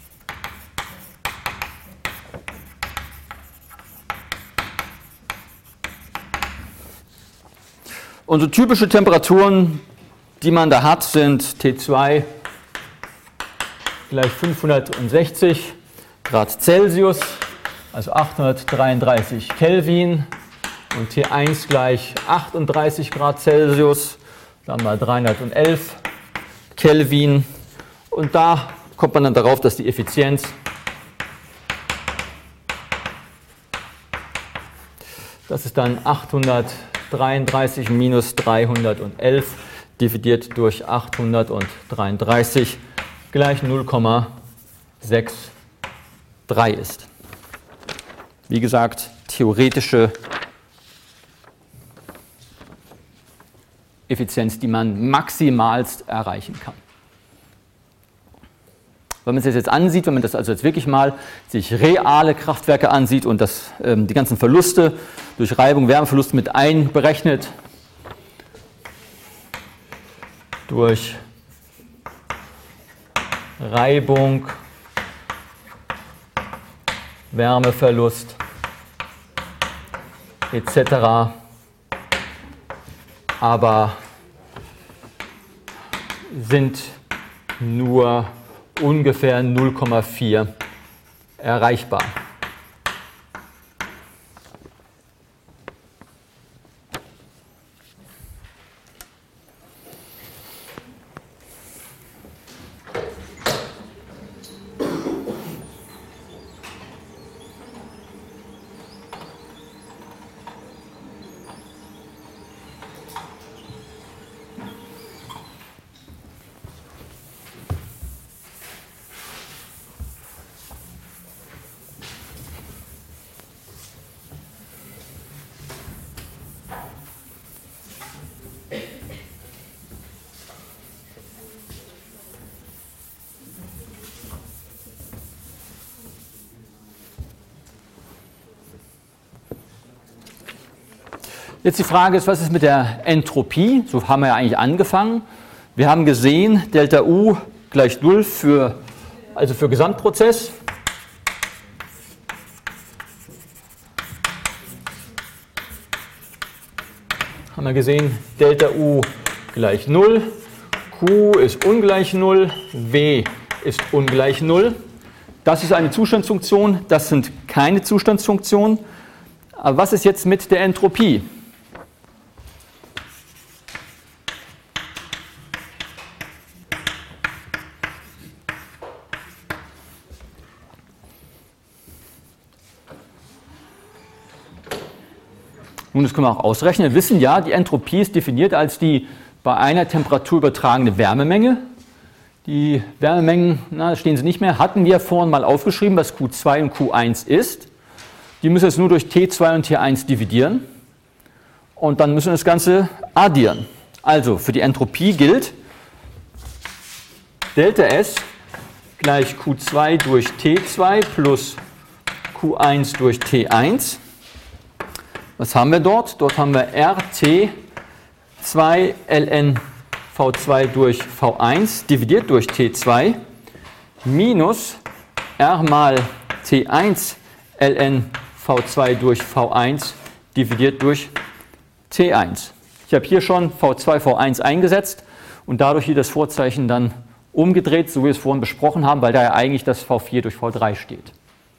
Und so typische Temperaturen, die man da hat, sind T2 gleich 560 Grad Celsius, also 833 Kelvin, und T1 gleich 38 Grad Celsius. Dann mal 311 Kelvin, und da kommt man dann darauf, dass die Effizienz das ist dann 833 minus 311 dividiert durch 833 gleich 0,63 ist. Wie gesagt, theoretische Effizienz, die man maximalst erreichen kann. Wenn man sich das jetzt ansieht, wenn man das also jetzt wirklich mal sich reale Kraftwerke ansieht und die ganzen Verluste durch Reibung, Wärmeverluste mit einberechnet, durch Reibung, Wärmeverlust etc., aber sind nur ungefähr 0,4 erreichbar. Jetzt die Frage ist, was ist mit der Entropie? So haben wir ja eigentlich angefangen. Wir haben gesehen, Delta U gleich 0 für Gesamtprozess. Haben wir gesehen, Delta U gleich 0, Q ist ungleich 0, W ist ungleich 0. Das ist eine Zustandsfunktion, das sind keine Zustandsfunktionen. Aber was ist jetzt mit der Entropie? Nun, das können wir auch ausrechnen. Wir wissen ja, die Entropie ist definiert als die bei einer Temperatur übertragene Wärmemenge. Die Wärmemengen, da stehen sie nicht mehr, hatten wir vorhin mal aufgeschrieben, was Q2 und Q1 ist. Die müssen wir jetzt nur durch T2 und T1 dividieren. Und dann müssen wir das Ganze addieren. Also für die Entropie gilt Delta S gleich Q2 durch T2 plus Q1 durch T1. Was haben wir dort? Dort haben wir RT 2 ln V2 durch V1 dividiert durch T2 minus R mal T1 ln V2 durch V1 dividiert durch T1. Ich habe hier schon V2, V1 eingesetzt und dadurch hier das Vorzeichen dann umgedreht, so wie wir es vorhin besprochen haben, weil da ja eigentlich das V4 durch V3 steht.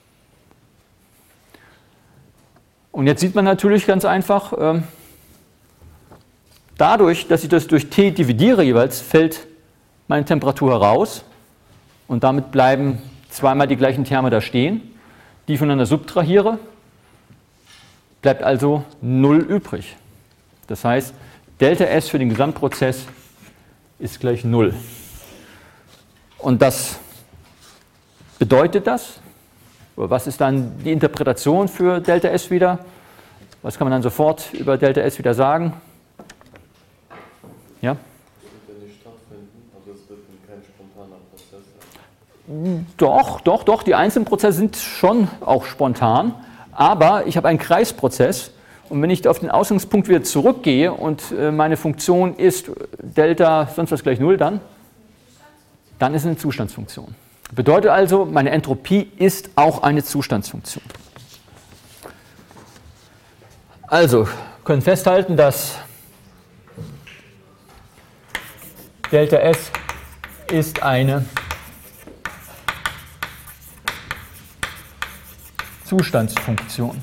Und jetzt sieht man natürlich ganz einfach, dadurch, dass ich das durch T dividiere jeweils, fällt meine Temperatur heraus und damit bleiben zweimal die gleichen Terme da stehen. Die voneinander subtrahiere, bleibt also 0 übrig. Das heißt, Delta S für den Gesamtprozess ist gleich 0. Und das bedeutet das? Was ist dann die Interpretation für Delta S wieder? Was kann man dann sofort über Delta S wieder sagen? Ja? Das wird ja nicht stattfinden, also es wird kein spontaner Prozess sein. Doch, die einzelnen Prozesse sind schon auch spontan, aber ich habe einen Kreisprozess und wenn ich auf den Ausgangspunkt wieder zurückgehe und meine Funktion ist Delta sonst was gleich 0, dann ist es eine Zustandsfunktion. Bedeutet also, meine Entropie ist auch eine Zustandsfunktion. Also, können festhalten, dass Delta S ist eine Zustandsfunktion.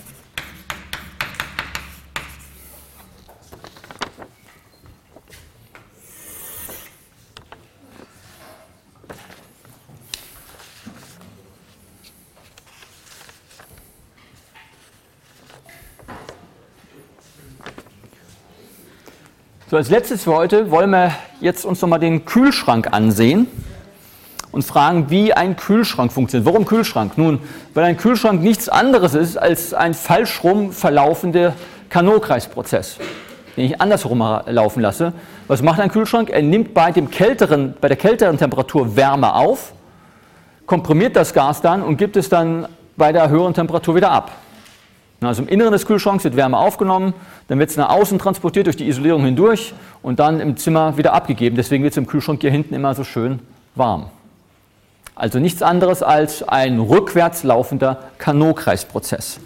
So, als letztes für heute wollen wir jetzt uns nochmal den Kühlschrank ansehen und fragen, wie ein Kühlschrank funktioniert. Warum Kühlschrank? Nun, weil ein Kühlschrank nichts anderes ist als ein falschrum verlaufender Carnot-Kreisprozess, den ich andersrum laufen lasse. Was macht ein Kühlschrank? Er nimmt bei der kälteren Temperatur Wärme auf, komprimiert das Gas dann und gibt es dann bei der höheren Temperatur wieder ab. Also im Inneren des Kühlschranks wird Wärme aufgenommen, dann wird es nach außen transportiert durch die Isolierung hindurch und dann im Zimmer wieder abgegeben. Deswegen wird es im Kühlschrank hier hinten immer so schön warm. Also nichts anderes als ein rückwärts laufender Carnot-Kreisprozess.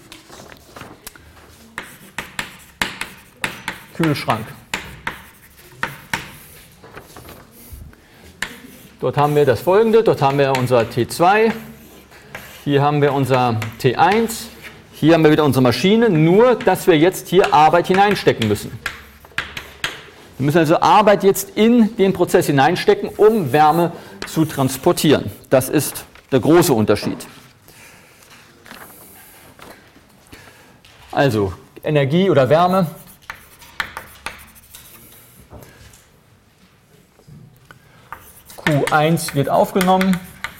Kühlschrank. Dort haben wir das folgende, dort haben wir unser T2, hier haben wir unser T1. Hier haben wir wieder unsere Maschine, nur dass wir jetzt hier Arbeit hineinstecken müssen. Wir müssen also Arbeit jetzt in den Prozess hineinstecken, um Wärme zu transportieren. Das ist der große Unterschied. Also Energie oder Wärme. Q1 wird aufgenommen.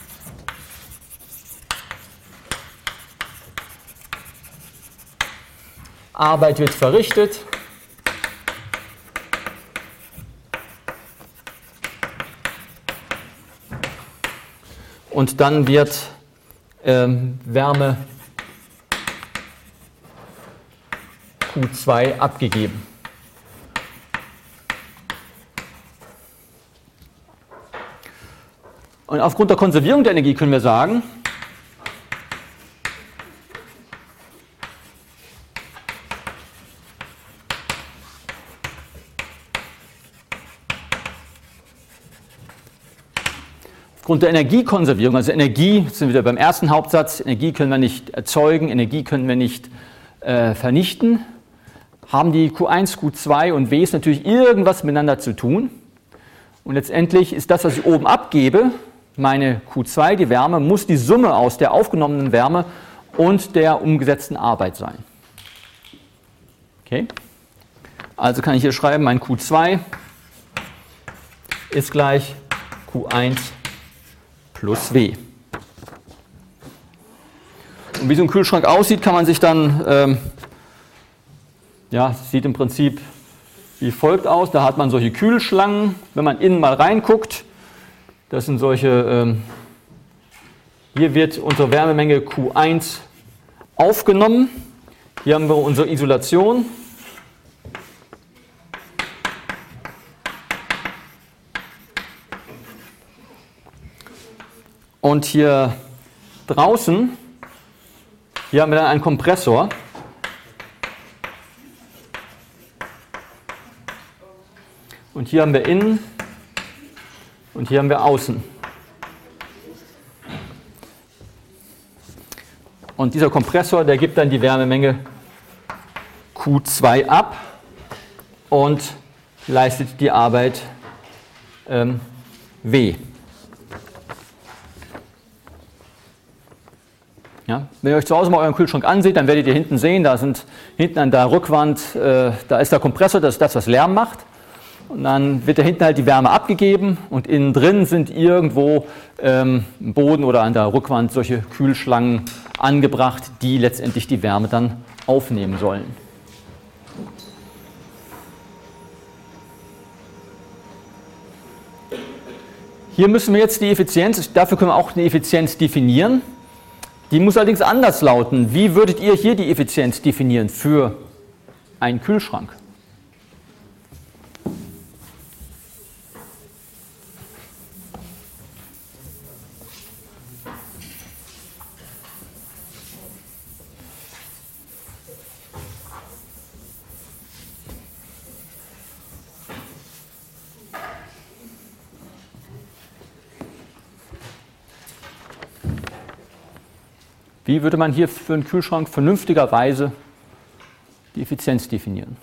Arbeit wird verrichtet. Und dann wird Wärme Q2 abgegeben. Und aufgrund der Konservierung der Energie können wir sagen, aufgrund der Energiekonservierung, also Energie, sind wir wieder beim ersten Hauptsatz, Energie können wir nicht erzeugen, Energie können wir nicht vernichten, haben die Q1, Q2 und Ws natürlich irgendwas miteinander zu tun. Und letztendlich ist das, was ich oben abgebe, meine Q2, die Wärme, muss die Summe aus der aufgenommenen Wärme und der umgesetzten Arbeit sein. Okay. Also kann ich hier schreiben, mein Q2 ist gleich Q1 plus W. Und wie so ein Kühlschrank aussieht, kann man sich dann, sieht im Prinzip wie folgt aus. Da hat man solche Kühlschlangen, wenn man innen mal reinguckt. Das sind solche, hier wird unsere Wärmemenge Q1 aufgenommen. Hier haben wir unsere Isolation. Und hier draußen, hier haben wir dann einen Kompressor. Und hier haben wir innen und hier haben wir außen. Und dieser Kompressor, der gibt dann die Wärmemenge Q2 ab und leistet die Arbeit W. Ja, wenn ihr euch zu Hause mal euren Kühlschrank ansieht, dann werdet ihr hinten sehen, da sind hinten an der Rückwand, da ist der Kompressor, das ist das, was Lärm macht. Und dann wird da hinten halt die Wärme abgegeben und innen drin sind irgendwo im Boden oder an der Rückwand solche Kühlschlangen angebracht, die letztendlich die Wärme dann aufnehmen sollen. Hier müssen wir jetzt die Effizienz, dafür können wir auch eine Effizienz definieren. Die muss allerdings anders lauten. Wie würdet ihr hier die Effizienz definieren für einen Kühlschrank? Wie würde man hier für einen Kühlschrank vernünftigerweise die Effizienz definieren?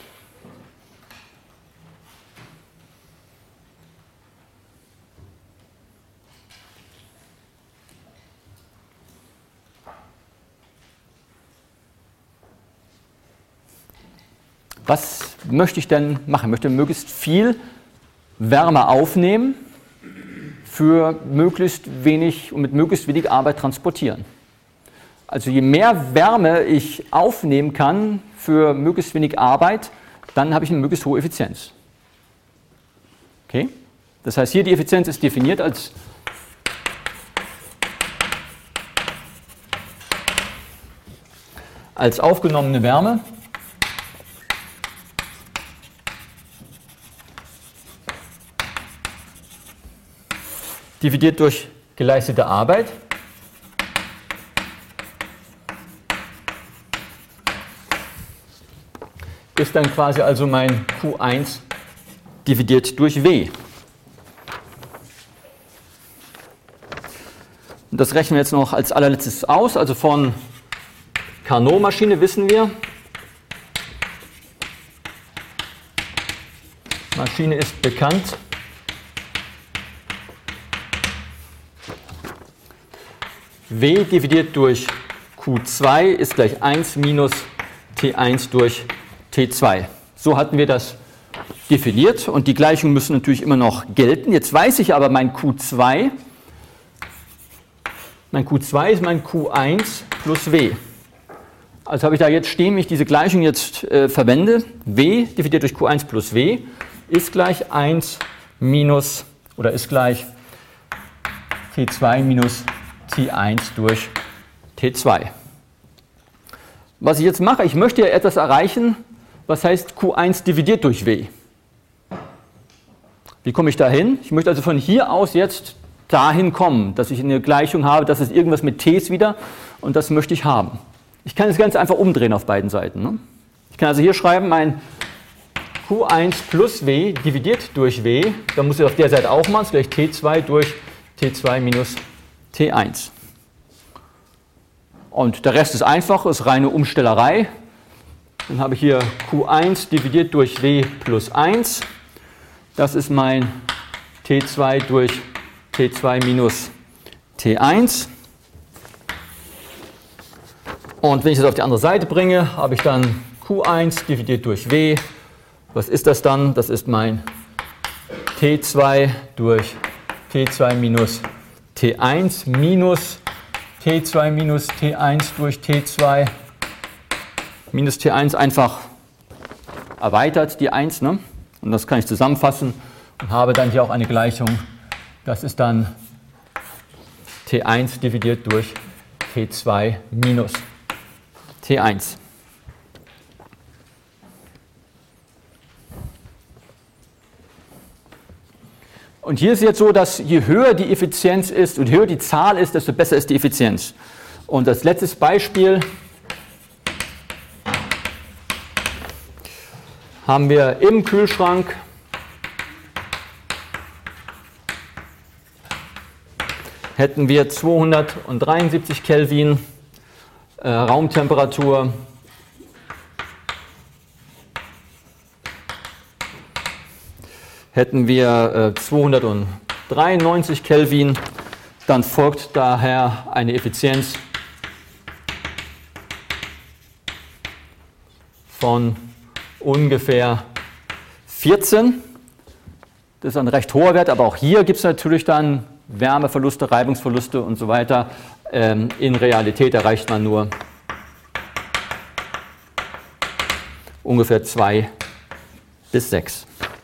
Was möchte ich denn machen? Ich möchte möglichst viel Wärme aufnehmen für möglichst wenig und mit möglichst wenig Arbeit transportieren. Also je mehr Wärme ich aufnehmen kann für möglichst wenig Arbeit, dann habe ich eine möglichst hohe Effizienz. Okay? Das heißt, hier die Effizienz ist definiert als aufgenommene Wärme dividiert durch geleistete Arbeit. Ist dann quasi also mein Q1 dividiert durch W. Und das rechnen wir jetzt noch als allerletztes aus. Also von Carnot-Maschine wissen wir, Maschine ist bekannt. W dividiert durch Q2 ist gleich 1 minus T1 durch T2. So hatten wir das definiert und die Gleichungen müssen natürlich immer noch gelten. Jetzt weiß ich aber, mein Q2 ist mein Q1 plus W. Also habe ich da jetzt stehen, wenn ich diese Gleichung jetzt verwende, W dividiert durch Q1 plus W ist gleich 1 minus oder ist gleich T2 minus T1 durch T2. Was ich jetzt mache, ich möchte ja etwas erreichen, was heißt Q1 dividiert durch W. Wie komme ich da hin? Ich möchte also von hier aus jetzt dahin kommen, dass ich eine Gleichung habe, das ist irgendwas mit T's wieder und das möchte ich haben. Ich kann das Ganze einfach umdrehen auf beiden Seiten. Ne? Ich kann also hier schreiben, mein Q1 plus W dividiert durch W, dann muss ich auf der Seite auch machen, ist gleich T2 durch T2 minus T1. Und der Rest ist einfach, ist reine Umstellerei. Dann habe ich hier Q1 dividiert durch W plus 1. Das ist mein T2 durch T2 minus T1. Und wenn ich das auf die andere Seite bringe, habe ich dann Q1 dividiert durch W. Was ist das dann? Das ist mein T2 durch T2 minus T1 minus T2 minus T1 durch T2 minus T1 einfach erweitert, die 1, ne? Und das kann ich zusammenfassen und habe dann hier auch eine Gleichung. Das ist dann T1 dividiert durch T2 minus T1. Und hier ist jetzt so, dass je höher die Effizienz ist und je höher die Zahl ist, desto besser ist die Effizienz. Und das letzte Beispiel haben wir im Kühlschrank hätten wir 273 Kelvin Raumtemperatur. Hätten wir 293 Kelvin, dann folgt daher eine Effizienz von ungefähr 14. Das ist ein recht hoher Wert, aber auch hier gibt es natürlich dann Wärmeverluste, Reibungsverluste und so weiter. In Realität erreicht man nur ungefähr 2 bis 6.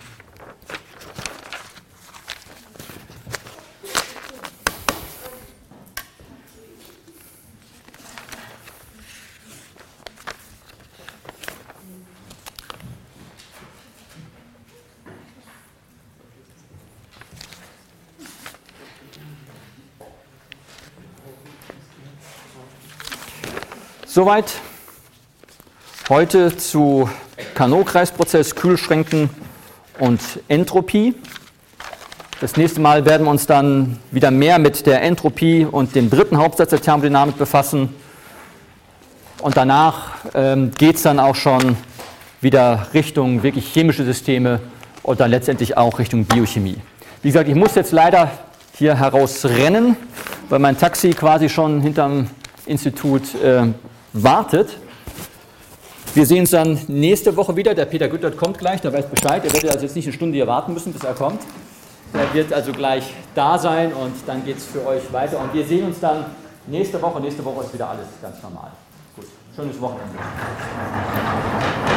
Soweit heute zu Carnot-Kreisprozess, Kühlschränken und Entropie. Das nächste Mal werden wir uns dann wieder mehr mit der Entropie und dem dritten Hauptsatz der Thermodynamik befassen. Und danach geht es dann auch schon wieder Richtung wirklich chemische Systeme und dann letztendlich auch Richtung Biochemie. Wie gesagt, ich muss jetzt leider hier herausrennen, weil mein Taxi quasi schon hinterm Institut wartet. Wir sehen uns dann nächste Woche wieder. Der Peter Güttert kommt gleich, der weiß Bescheid. Er wird also jetzt nicht eine Stunde hier warten müssen, bis er kommt. Er wird also gleich da sein und dann geht es für euch weiter. Und wir sehen uns dann nächste Woche. Nächste Woche ist wieder alles ganz normal. Gut, schönes Wochenende.